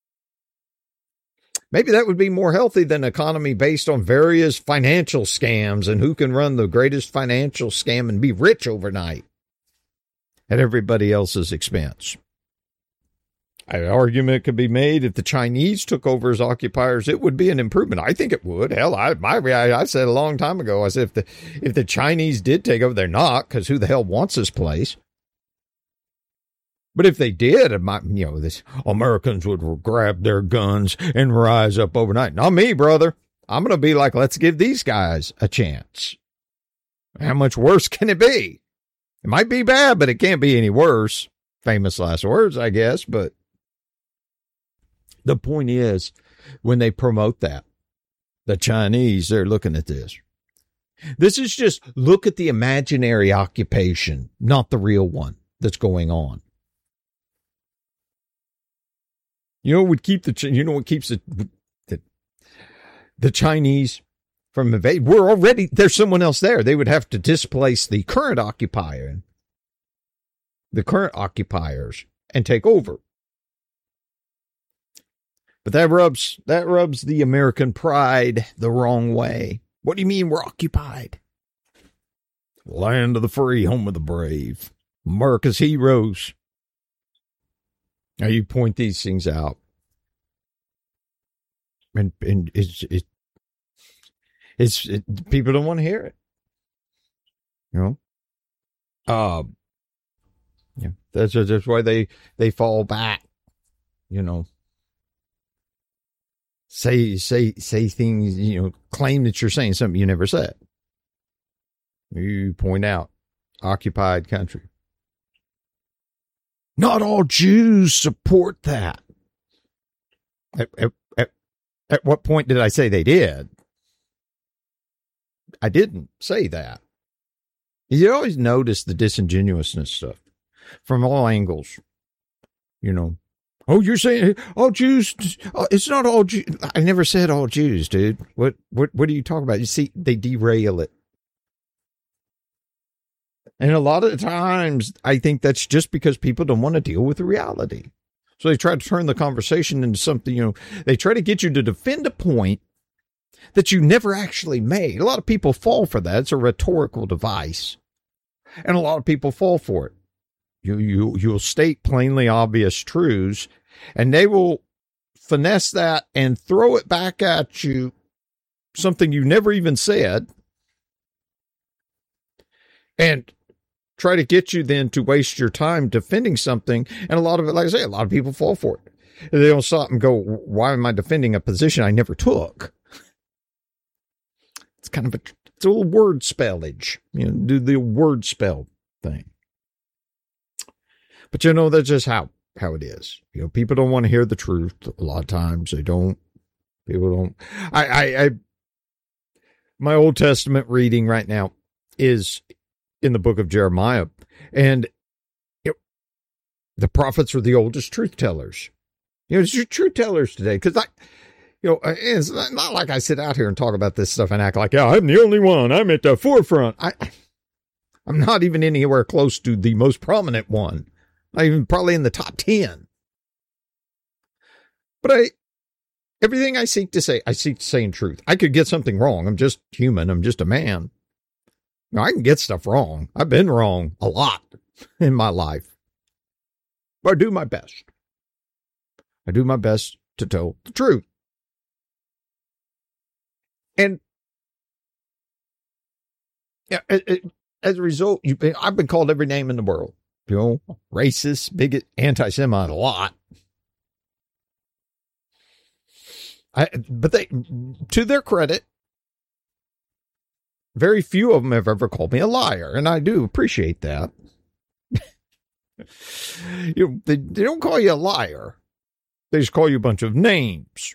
[SPEAKER 1] Maybe that would be more healthy than an economy based on various financial scams and who can run the greatest financial scam and be rich overnight at everybody else's expense. An argument could be made if the Chinese took over as occupiers, it would be an improvement. I think it would. Hell, I said a long time ago, I said if the Chinese did take over, they're not, because who the hell wants this place? But if they did, this Americans would grab their guns and rise up overnight. Not me, brother. I'm going to be like, let's give these guys a chance. How much worse can it be? It might be bad, but it can't be any worse. Famous last words, I guess, but the point is, when they promote that, the Chinese, they're looking at this. This is just look at the imaginary occupation, not the real one that's going on. What keeps the Chinese from invading? There's someone else there. They would have to displace the current occupiers, and take over. But that rubs the American pride the wrong way. What do you mean we're occupied? Land of the free, home of the brave. America's heroes. Now you point these things out. And it's people don't want to hear it. Yeah. That's why they fall back. Say things, claim that you're saying something you never said. You point out occupied country. Not all Jews support that. At what point did I say they did? I didn't say that. You always notice the disingenuousness stuff from all angles. Oh, you're saying all Jews? It's not all Jews. I never said all Jews, dude. What are you talking about? You see, they derail it. And a lot of the times, I think that's just because people don't want to deal with the reality. So they try to turn the conversation into something, they try to get you to defend a point that you never actually made. A lot of people fall for that. It's a rhetorical device. And a lot of people fall for it. You'll state plainly obvious truths, and they will finesse that and throw it back at you, something you never even said, and try to get you then to waste your time defending something. And a lot of it, like I say, a lot of people fall for it. They don't stop and go, why am I defending a position I never took? It's kind of it's a little word spellage, do the word spell thing. But that's just how it is. People don't want to hear the truth. A lot of times they don't. People don't. My Old Testament reading right now is in the book of Jeremiah. And the prophets are the oldest truth tellers. It's your truth tellers today. Because it's not like I sit out here and talk about this stuff and act like, yeah, I'm the only one. I'm at the forefront. I'm not even anywhere close to the most prominent one. Not even probably in the top 10. But everything I seek to say in truth. I could get something wrong. I'm just human. I'm just a man. I can get stuff wrong. I've been wrong a lot in my life. But I do my best. I do my best to tell the truth. And as a result, I've been called every name in the world. Racist, bigot, anti-Semite, a lot. But to their credit, very few of them have ever called me a liar, and I do appreciate that. They don't call you a liar. They just call you a bunch of names.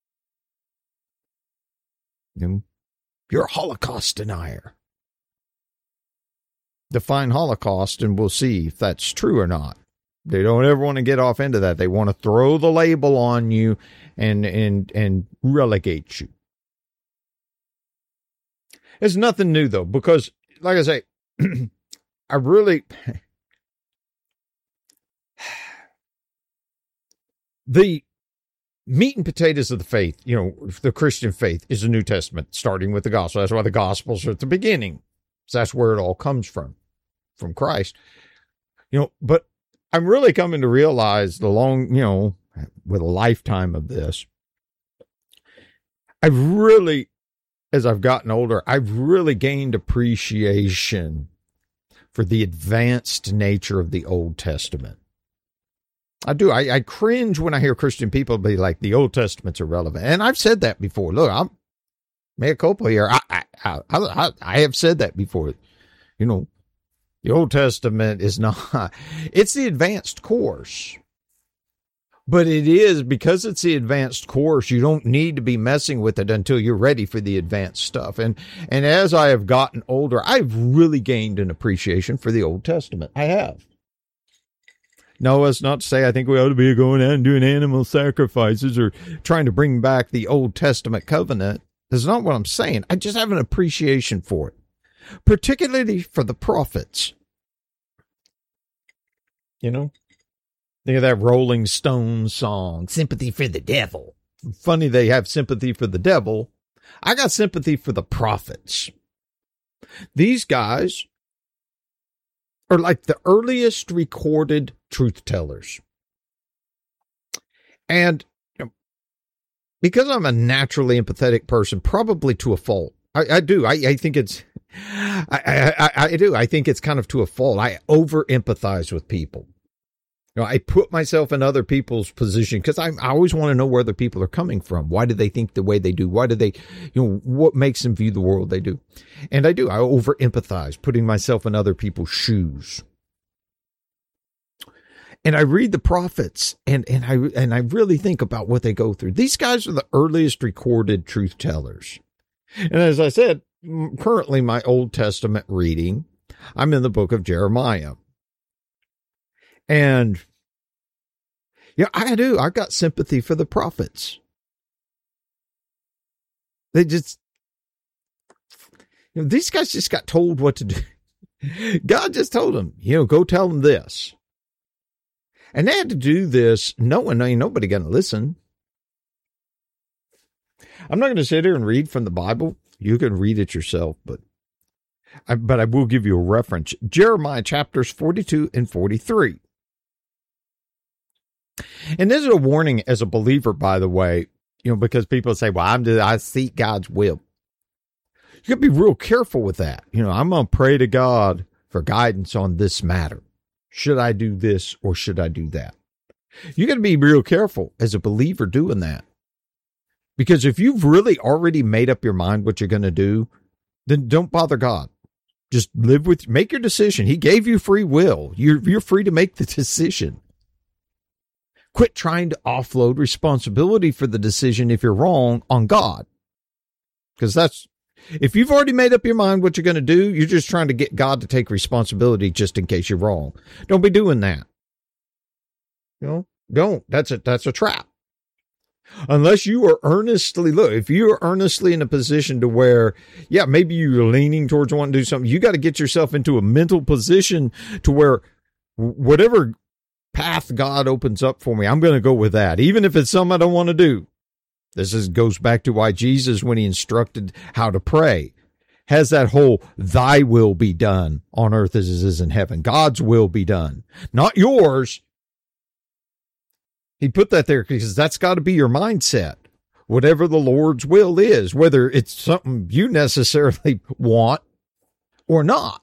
[SPEAKER 1] You're a Holocaust denier. Define Holocaust, and we'll see if that's true or not. They don't ever want to get off into that. They want to throw the label on you and relegate you. It's nothing new, though, because, like I say, I really... The meat and potatoes of the faith, the Christian faith, is the New Testament, starting with the gospel. That's why the gospels are at the beginning. So that's where it all comes from Christ. But I'm really coming to realize with a lifetime of this, as I've gotten older, I've really gained appreciation for the advanced nature of the Old Testament. I do. I cringe when I hear Christian people be like, the Old Testament's irrelevant. And I've said that before. Look, I'm mea culpa here. I have said that before. The Old Testament is not, it's the advanced course. But it is, because it's the advanced course, you don't need to be messing with it until you're ready for the advanced stuff. And as I have gotten older, I've really gained an appreciation for the Old Testament. I have. No, it's not to say I think we ought to be going out and doing animal sacrifices or trying to bring back the Old Testament covenant. That's not what I'm saying. I just have an appreciation for it, particularly for the prophets. Think of that Rolling Stones song, Sympathy for the Devil. Funny they have sympathy for the devil. I got sympathy for the prophets. These guys are like the earliest recorded truth tellers. And because I'm a naturally empathetic person, probably to a fault, I do. I think it's, I do. I think it's kind of to a fault. I over empathize with people. I put myself in other people's position because I always want to know where other people are coming from. Why do they think the way they do? Why do they, what makes them view the world they do? And I do. I over empathize, putting myself in other people's shoes. And I read the prophets and I really think about what they go through. These guys are the earliest recorded truth tellers. And as I said, currently my Old Testament reading, I'm in the book of Jeremiah. And I do. I've got sympathy for the prophets. They just, these guys just got told what to do. God just told them, go tell them this. And they had to do this knowing ain't nobody going to listen. I'm not going to sit here and read from the Bible. You can read it yourself, but I will give you a reference. Jeremiah chapters 42 and 43. And this is a warning as a believer, by the way, because people say, well, I seek God's will. You got to be real careful with that. I'm going to pray to God for guidance on this matter. Should I do this or should I do that? You got to be real careful as a believer doing that. Because if you've really already made up your mind what you're going to do, then don't bother God. Just make your decision. He gave you free will. You're free to make the decision. Quit trying to offload responsibility for the decision if you're wrong on God. Because If you've already made up your mind what you're going to do, you're just trying to get God to take responsibility just in case you're wrong. Don't be doing that. Don't. That's a trap. Unless you are earnestly, if you are earnestly in a position to where, yeah, maybe you're leaning towards wanting to do something, you got to get yourself into a mental position to where whatever path God opens up for me, I'm going to go with that, even if it's something I don't want to do. Goes back to why Jesus, when he instructed how to pray, has that whole thy will be done on earth as it is in heaven. God's will be done, not yours. He put that there because that's got to be your mindset. Whatever the Lord's will is, whether it's something you necessarily want or not.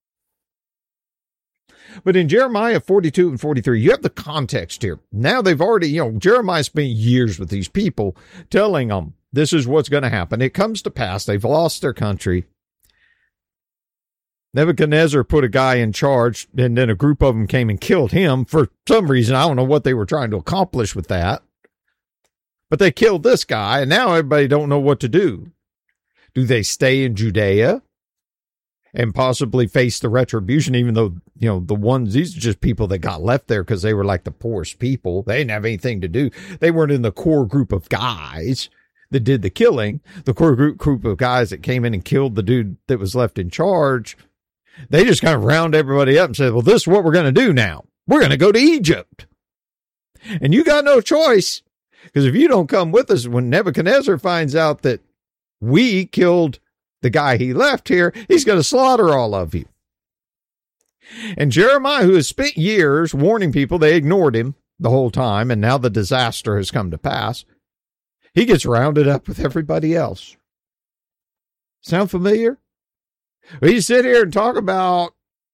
[SPEAKER 1] But in Jeremiah 42 and 43, you have the context here. Now they've already, Jeremiah spent years with these people telling them this is what's going to happen. It comes to pass. They've lost their country. Nebuchadnezzar put a guy in charge, and then a group of them came and killed him for some reason. I don't know what they were trying to accomplish with that. But they killed this guy, and now everybody don't know what to do. Do they stay in Judea and possibly face the retribution, even though, these are just people that got left there because they were like the poorest people. They didn't have anything to do. They weren't in the core group of guys that did the killing. The core group of guys that came in and killed the dude that was left in charge. They just kind of round everybody up and said, well, this is what we're going to do now. We're going to go to Egypt. And you got no choice, because if you don't come with us, when Nebuchadnezzar finds out that we killed the guy he left here, he's going to slaughter all of you. And Jeremiah, who has spent years warning people, they ignored him the whole time, and now the disaster has come to pass. He gets rounded up with everybody else. Sound familiar? We sit here and talk about,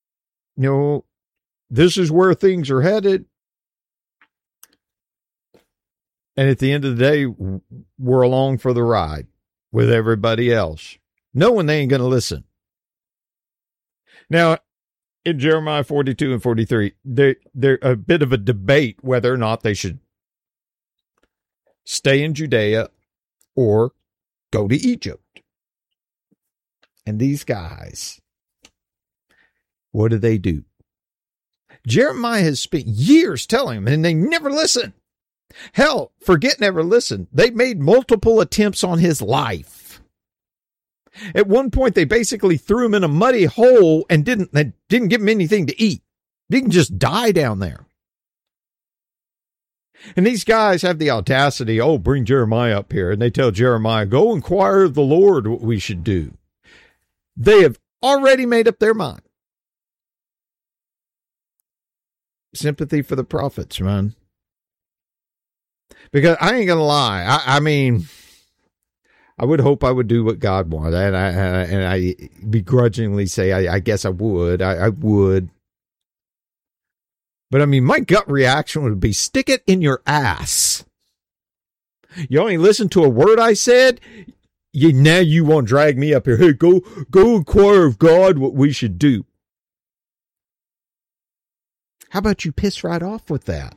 [SPEAKER 1] this is where things are headed. And at the end of the day, we're along for the ride with everybody else, knowing they ain't going to listen. Now, in Jeremiah 42 and 43, they're a bit of a debate whether or not they should stay in Judea or go to Egypt. And these guys, what do? Jeremiah has spent years telling them, and they never listen. Hell, forget never listen. They made multiple attempts on his life. At one point, they basically threw him in a muddy hole and didn't give him anything to eat. He can just die down there. And these guys have the audacity, bring Jeremiah up here. And they tell Jeremiah, go inquire of the Lord what we should do. They have already made up their mind. Sympathy for the prophets, man. Because I ain't going to lie. I mean, I would hope I would do what God wanted. And I begrudgingly say, I guess I would. I would. But I mean, my gut reaction would be, stick it in your ass. You only listened to a word I said? Now you want to drag me up here. Hey, go inquire of God what we should do. How about you piss right off with that?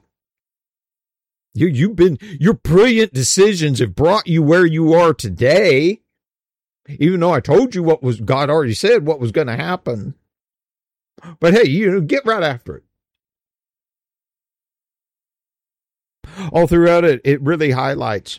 [SPEAKER 1] Your brilliant decisions have brought you where you are today. Even though I told you God already said what was going to happen. But hey, get right after it. All throughout it, it really highlights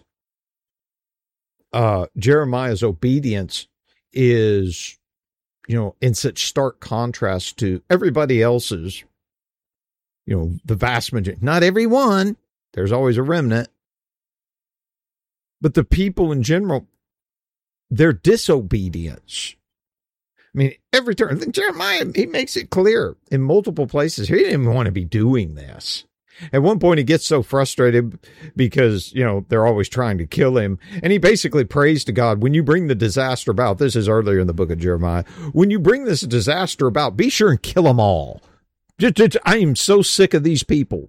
[SPEAKER 1] Jeremiah's obedience is, in such stark contrast to everybody else's, the vast majority. Not everyone. There's always a remnant. But the people in general, their disobedience. I mean, every turn, Jeremiah, he makes it clear in multiple places. He didn't even want to be doing this. At one point, he gets so frustrated because, they're always trying to kill him. And he basically prays to God, when you bring the disaster about, this is earlier in the book of Jeremiah, when you bring this disaster about, be sure and kill them all. I am so sick of these people.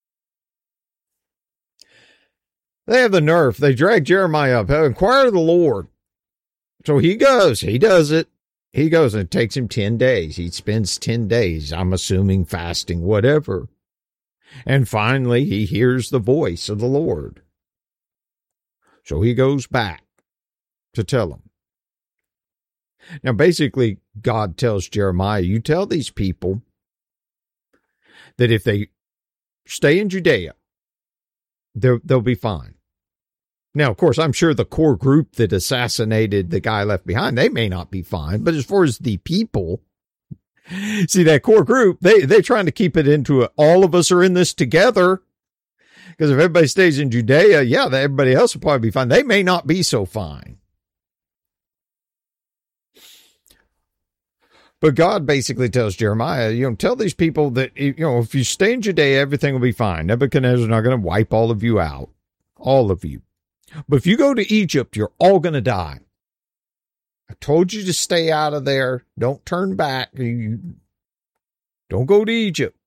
[SPEAKER 1] They have the nerve. They drag Jeremiah up. Inquire of the Lord. So he goes. He does it. He goes, and it takes him 10 days. He spends 10 days, I'm assuming, fasting, whatever. And finally, he hears the voice of the Lord. So he goes back to tell him. Now, basically, God tells Jeremiah, you tell these people that if they stay in Judea, they'll be fine. Now, of course, I'm sure the core group that assassinated the guy left behind, they may not be fine. But as far as the people, see, that core group, they're trying to keep it into all of us are in this together. Because if everybody stays in Judea, yeah, everybody else will probably be fine. They may not be so fine. But God basically tells Jeremiah, tell these people that, if you stay in Judea, everything will be fine. Nebuchadnezzar's not going to wipe all of you out. All of you. But if you go to Egypt, you're all going to die. I told you to stay out of there. Don't turn back. Don't go to Egypt.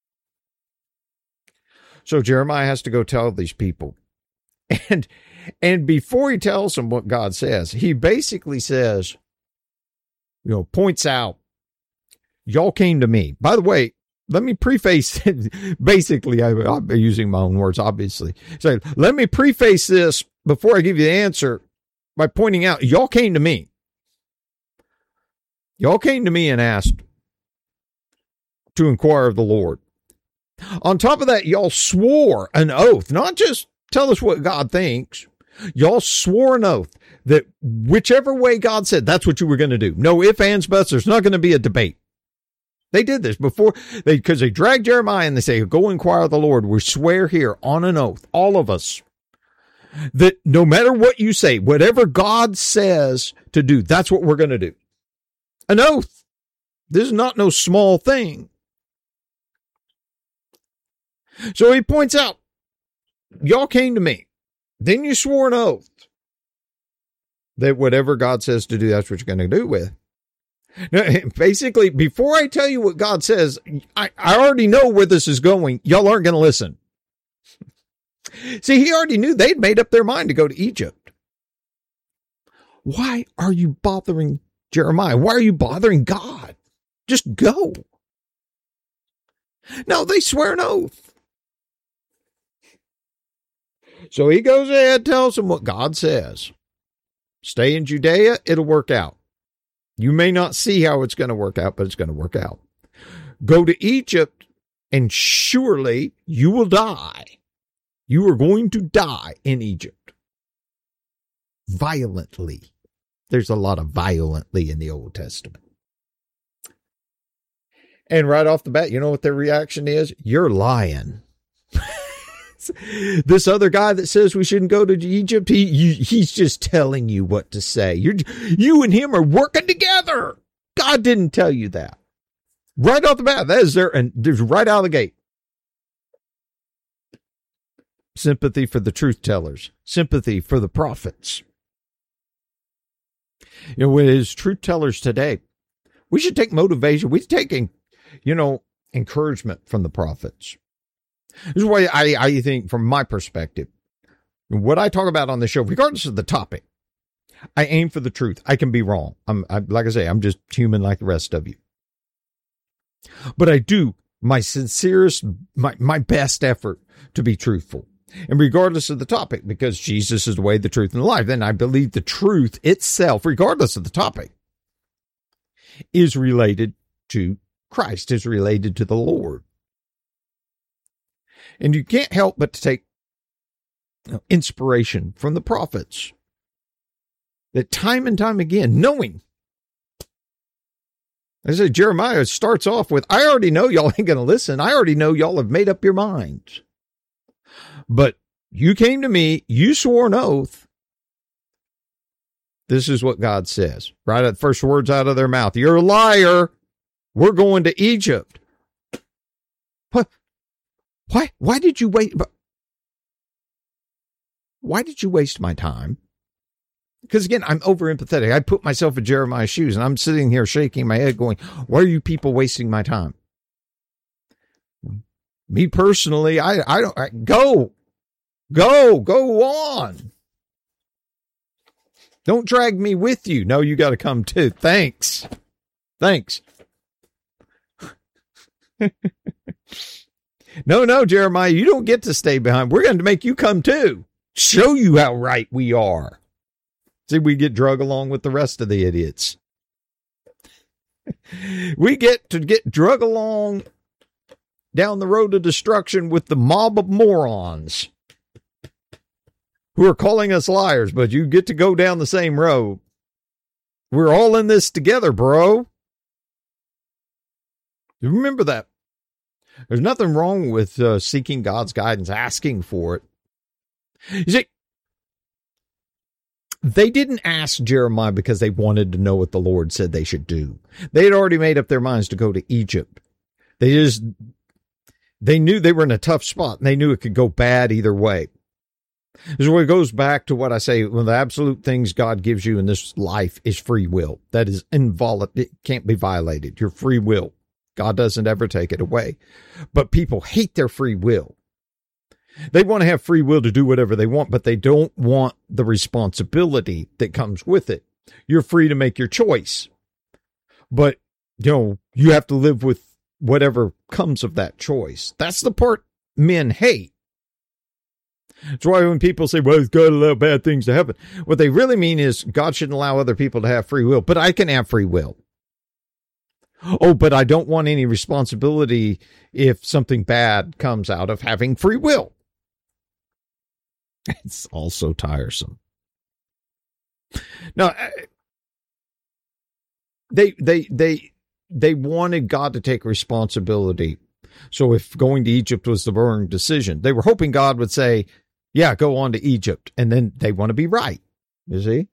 [SPEAKER 1] So Jeremiah has to go tell these people. And before he tells them what God says, he basically says, points out, y'all came to me. By the way, let me preface, basically, I'm using my own words, obviously. So let me preface this before I give you the answer by pointing out, y'all came to me. Y'all came to me and asked to inquire of the Lord. On top of that, y'all swore an oath, not just tell us what God thinks. Y'all swore an oath that whichever way God said, that's what you were going to do. No ifs, ands, buts. There's not going to be a debate. They did this before because they dragged Jeremiah and they say, go inquire of the Lord. We swear here on an oath, all of us, that no matter what you say, whatever God says to do, that's what we're going to do. An oath. This is not no small thing. So he points out, y'all came to me. Then you swore an oath that whatever God says to do, that's what you're going to do with. Now, basically, before I tell you what God says, I already know where this is going. Y'all aren't going to listen. See, he already knew they'd made up their mind to go to Egypt. Why are you bothering Jeremiah? Why are you bothering God? Just go. No, they swear an oath. So he goes ahead, tells them what God says. Stay in Judea, it'll work out. You may not see how it's going to work out, but it's going to work out. Go to Egypt, and surely you will die. You are going to die in Egypt. Violently. There's a lot of violently in the Old Testament. And right off the bat, you know what their reaction is? You're lying. This other guy that says we shouldn't go to Egypt, he's just telling you what to say. You and him are working together. God didn't tell you that. Right off the bat, that is there, and there's right out of the gate. Sympathy for the truth tellers. Sympathy for the prophets. As truth tellers today, we should take motivation. We should take, encouragement from the prophets. This is why I think, from my perspective, what I talk about on the show, regardless of the topic, I aim for the truth. I can be wrong. Like I say, I'm just human like the rest of you. But I do my sincerest, my best effort to be truthful. And regardless of the topic, because Jesus is the way, the truth, and the life, then I believe the truth itself, regardless of the topic, is related to Christ, is related to the Lord. And you can't help but to take inspiration from the prophets. That time and time again, knowing. I said, Jeremiah starts off with, I already know y'all ain't going to listen. I already know y'all have made up your minds. But you came to me, you swore an oath. This is what God says. Right at the first words out of their mouth. You're a liar. We're going to Egypt. What? Why did you wait? Why did you waste my time? Because again, I'm over empathetic. I put myself in Jeremiah's shoes and I'm sitting here shaking my head going, why are you people wasting my time? Me personally, I don't go on. Don't drag me with you. No, you got to come too. Thanks. No, Jeremiah, you don't get to stay behind. We're going to make you come too. Show you how right we are. See, we get drug along with the rest of the idiots. We get to get drug along down the road to destruction with the mob of morons who are calling us liars, but you get to go down the same road. We're all in this together, bro. You remember that. There's nothing wrong with seeking God's guidance, asking for it. You see, they didn't ask Jeremiah because they wanted to know what the Lord said they should do. They had already made up their minds to go to Egypt. They knew they were in a tough spot, and they knew it could go bad either way. This is where it goes back to what I say, one of the absolute things God gives you in this life is free will. That is inviolate. It can't be violated. Your free will. God doesn't ever take it away. But people hate their free will. They want to have free will to do whatever they want, but they don't want the responsibility that comes with it. You're free to make your choice, but you have to live with whatever comes of that choice. That's the part men hate. That's why when people say, well, God allow bad things to happen, what they really mean is God shouldn't allow other people to have free will, but I can have free will. Oh, but I don't want any responsibility if something bad comes out of having free will. It's also tiresome. No, they wanted God to take responsibility. So if going to Egypt was the wrong decision, they were hoping God would say, yeah, go on to Egypt. And then they want to be right. You see?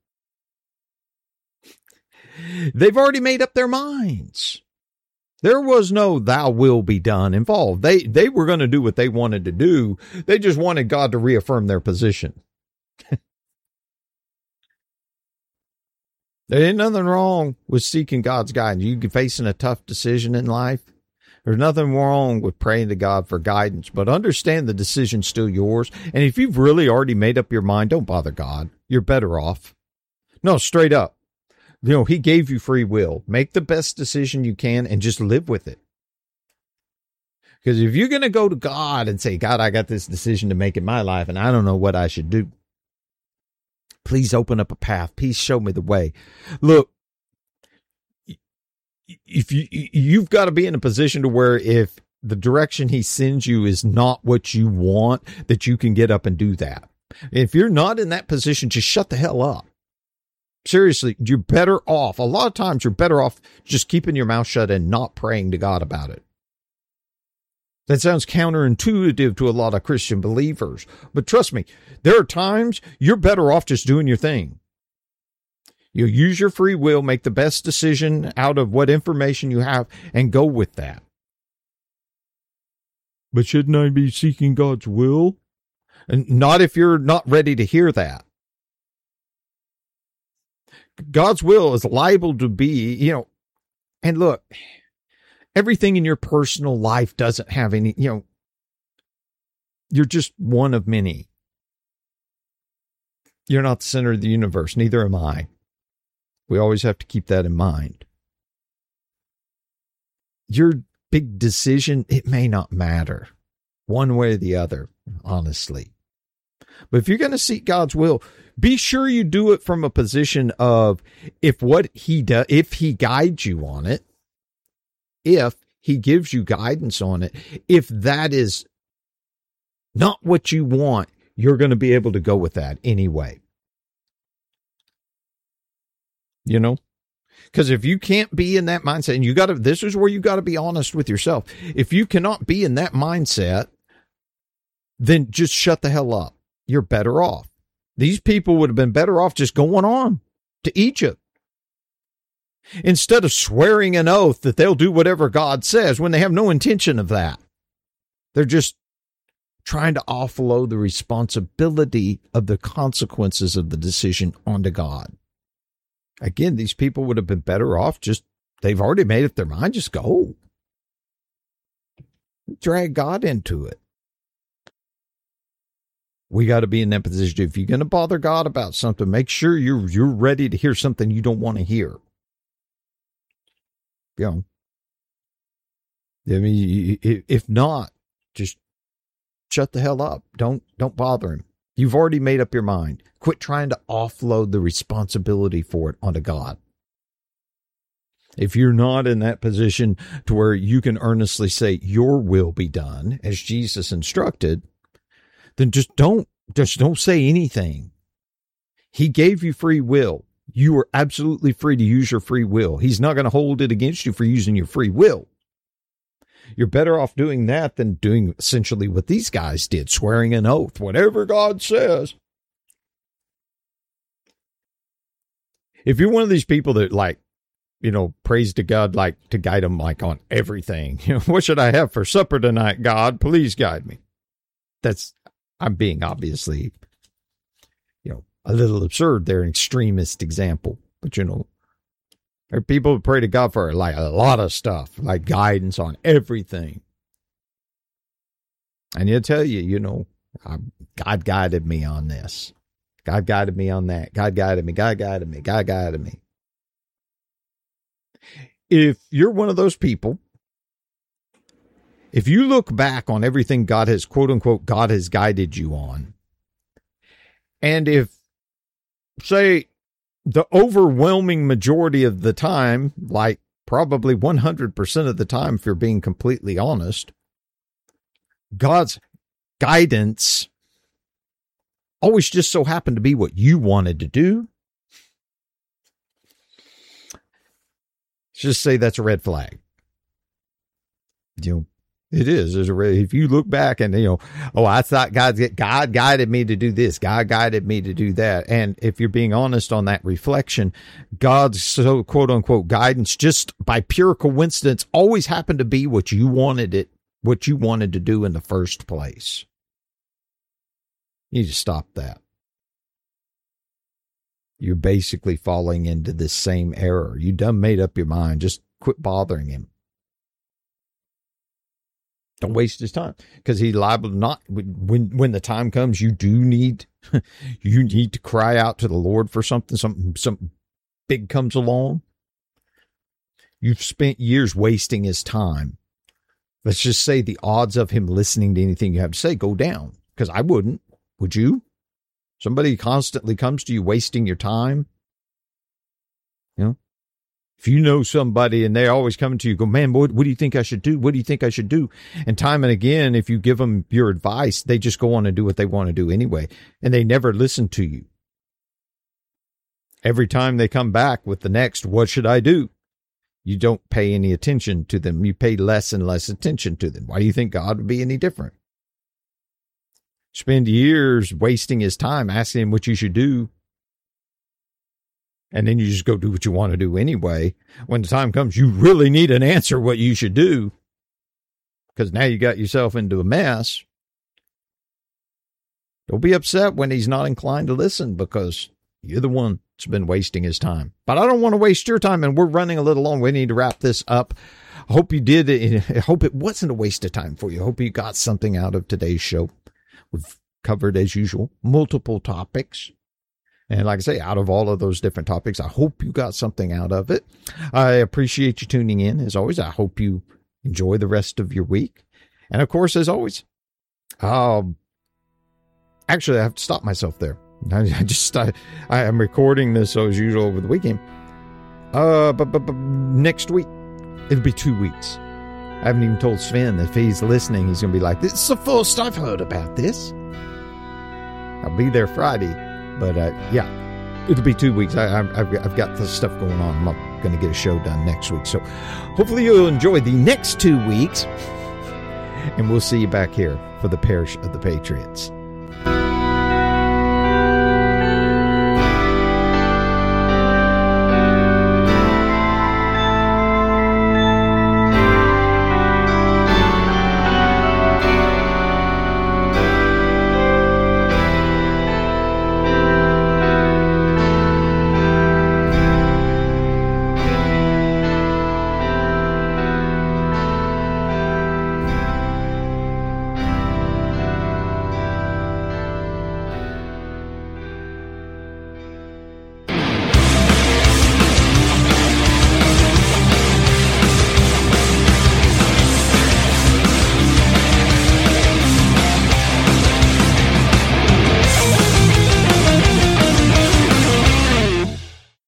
[SPEAKER 1] They've already made up their minds. There was no thou will be done involved. They were going to do what they wanted to do. They just wanted God to reaffirm their position. There ain't nothing wrong with seeking God's guidance. You can facing a tough decision in life. There's nothing wrong with praying to God for guidance, but understand the decision's still yours. And if you've really already made up your mind, don't bother God. You're better off. No, straight up. He gave you free will. Make the best decision you can and just live with it. Because if you're going to go to God and say, God, I got this decision to make in my life and I don't know what I should do, please open up a path. Please show me the way. Look, if you've got to be in a position to where if the direction he sends you is not what you want, that you can get up and do that. If you're not in that position, just shut the hell up. Seriously, you're better off. A lot of times you're better off just keeping your mouth shut and not praying to God about it. That sounds counterintuitive to a lot of Christian believers. But trust me, there are times you're better off just doing your thing. You use your free will, make the best decision out of what information you have, and go with that. But shouldn't I be seeking God's will? And not if you're not ready to hear that. God's will is liable to be, and look, everything in your personal life doesn't have any, you're just one of many. You're not the center of the universe. Neither am I. We always have to keep that in mind. Your big decision, it may not matter one way or the other, honestly. But if you're going to seek God's will, be sure you do it from a position of if he guides you on it, if he gives you guidance on it, if that is not what you want, you're going to be able to go with that anyway. Because if you can't be in that mindset, and this is where you got to be honest with yourself. If you cannot be in that mindset, then just shut the hell up. You're better off. These people would have been better off just going on to Egypt instead of swearing an oath that they'll do whatever God says when they have no intention of that. They're just trying to offload the responsibility of the consequences of the decision onto God. Again, these people would have been better off they've already made up their mind, just go. Drag God into it. We got to be in that position. If you're going to bother God about something, make sure you're ready to hear something you don't want to hear. I mean, if not, just shut the hell up. Don't bother him. You've already made up your mind. Quit trying to offload the responsibility for it onto God. If you're not in that position to where you can earnestly say, your will be done, as Jesus instructed, then just don't say anything. He gave you free will. You are absolutely free to use your free will. He's not going to hold it against you for using your free will. You're better off doing that than doing essentially what these guys did, swearing an oath, whatever God says. If you're one of these people that prays to God, to guide them on everything, what should I have for supper tonight, God? Please guide me. I'm being obviously, a little absurd there, an extremist example. But, there are people who pray to God for a lot of stuff, like guidance on everything. And he'll tell you, God guided me on this. God guided me on that. God guided me. God guided me. God guided me. If you're one of those people, if you look back on everything God has, quote unquote, God has guided you on, and if, say, the overwhelming majority of the time, like probably 100% of the time, if you're being completely honest, God's guidance always just so happened to be what you wanted to do, just say that's a red flag. It is. If you look back and, I thought God guided me to do this. God guided me to do that. And if you're being honest on that reflection, God's so quote unquote guidance, just by pure coincidence, always happened to be what you wanted to do in the first place. You need to stop that. You're basically falling into this same error. You done made up your mind. Just quit bothering him. Don't waste his time, because he's liable to not. When the time comes, you need to cry out to the Lord for something. Something big comes along. You've spent years wasting his time. Let's just say the odds of him listening to anything you have to say go down, because I wouldn't. Would you? Somebody constantly comes to you wasting your time. If you know somebody and they're always coming to you, go, man, what do you think I should do? What do you think I should do? And time and again, if you give them your advice, they just go on and do what they want to do anyway. And they never listen to you. Every time they come back with the next, what should I do? You don't pay any attention to them. You pay less and less attention to them. Why do you think God would be any different? Spend years wasting his time asking him what you should do. And then you just go do what you want to do anyway. When the time comes, you really need an answer what you should do, because now you got yourself into a mess. Don't be upset when he's not inclined to listen, because you're the one that's been wasting his time. But I don't want to waste your time, and we're running a little long. We need to wrap this up. I hope you did. I hope it wasn't a waste of time for you. I hope you got something out of today's show. We've covered, as usual, multiple topics. And like I say, out of all of those different topics, I hope you got something out of it. I appreciate you tuning in. As always, I hope you enjoy the rest of your week. And of course, as always, actually, I have to stop myself there. I am recording this, so as usual, over the weekend. But next week, it'll be 2 weeks. I haven't even told Sven that if he's listening, he's going to be like, this is the first I've heard about this. I'll be there Friday. But, yeah, it'll be 2 weeks. I've got this stuff going on. I'm not going to get a show done next week. So hopefully you'll enjoy the next 2 weeks. And we'll see you back here for the Parish of the Patriots.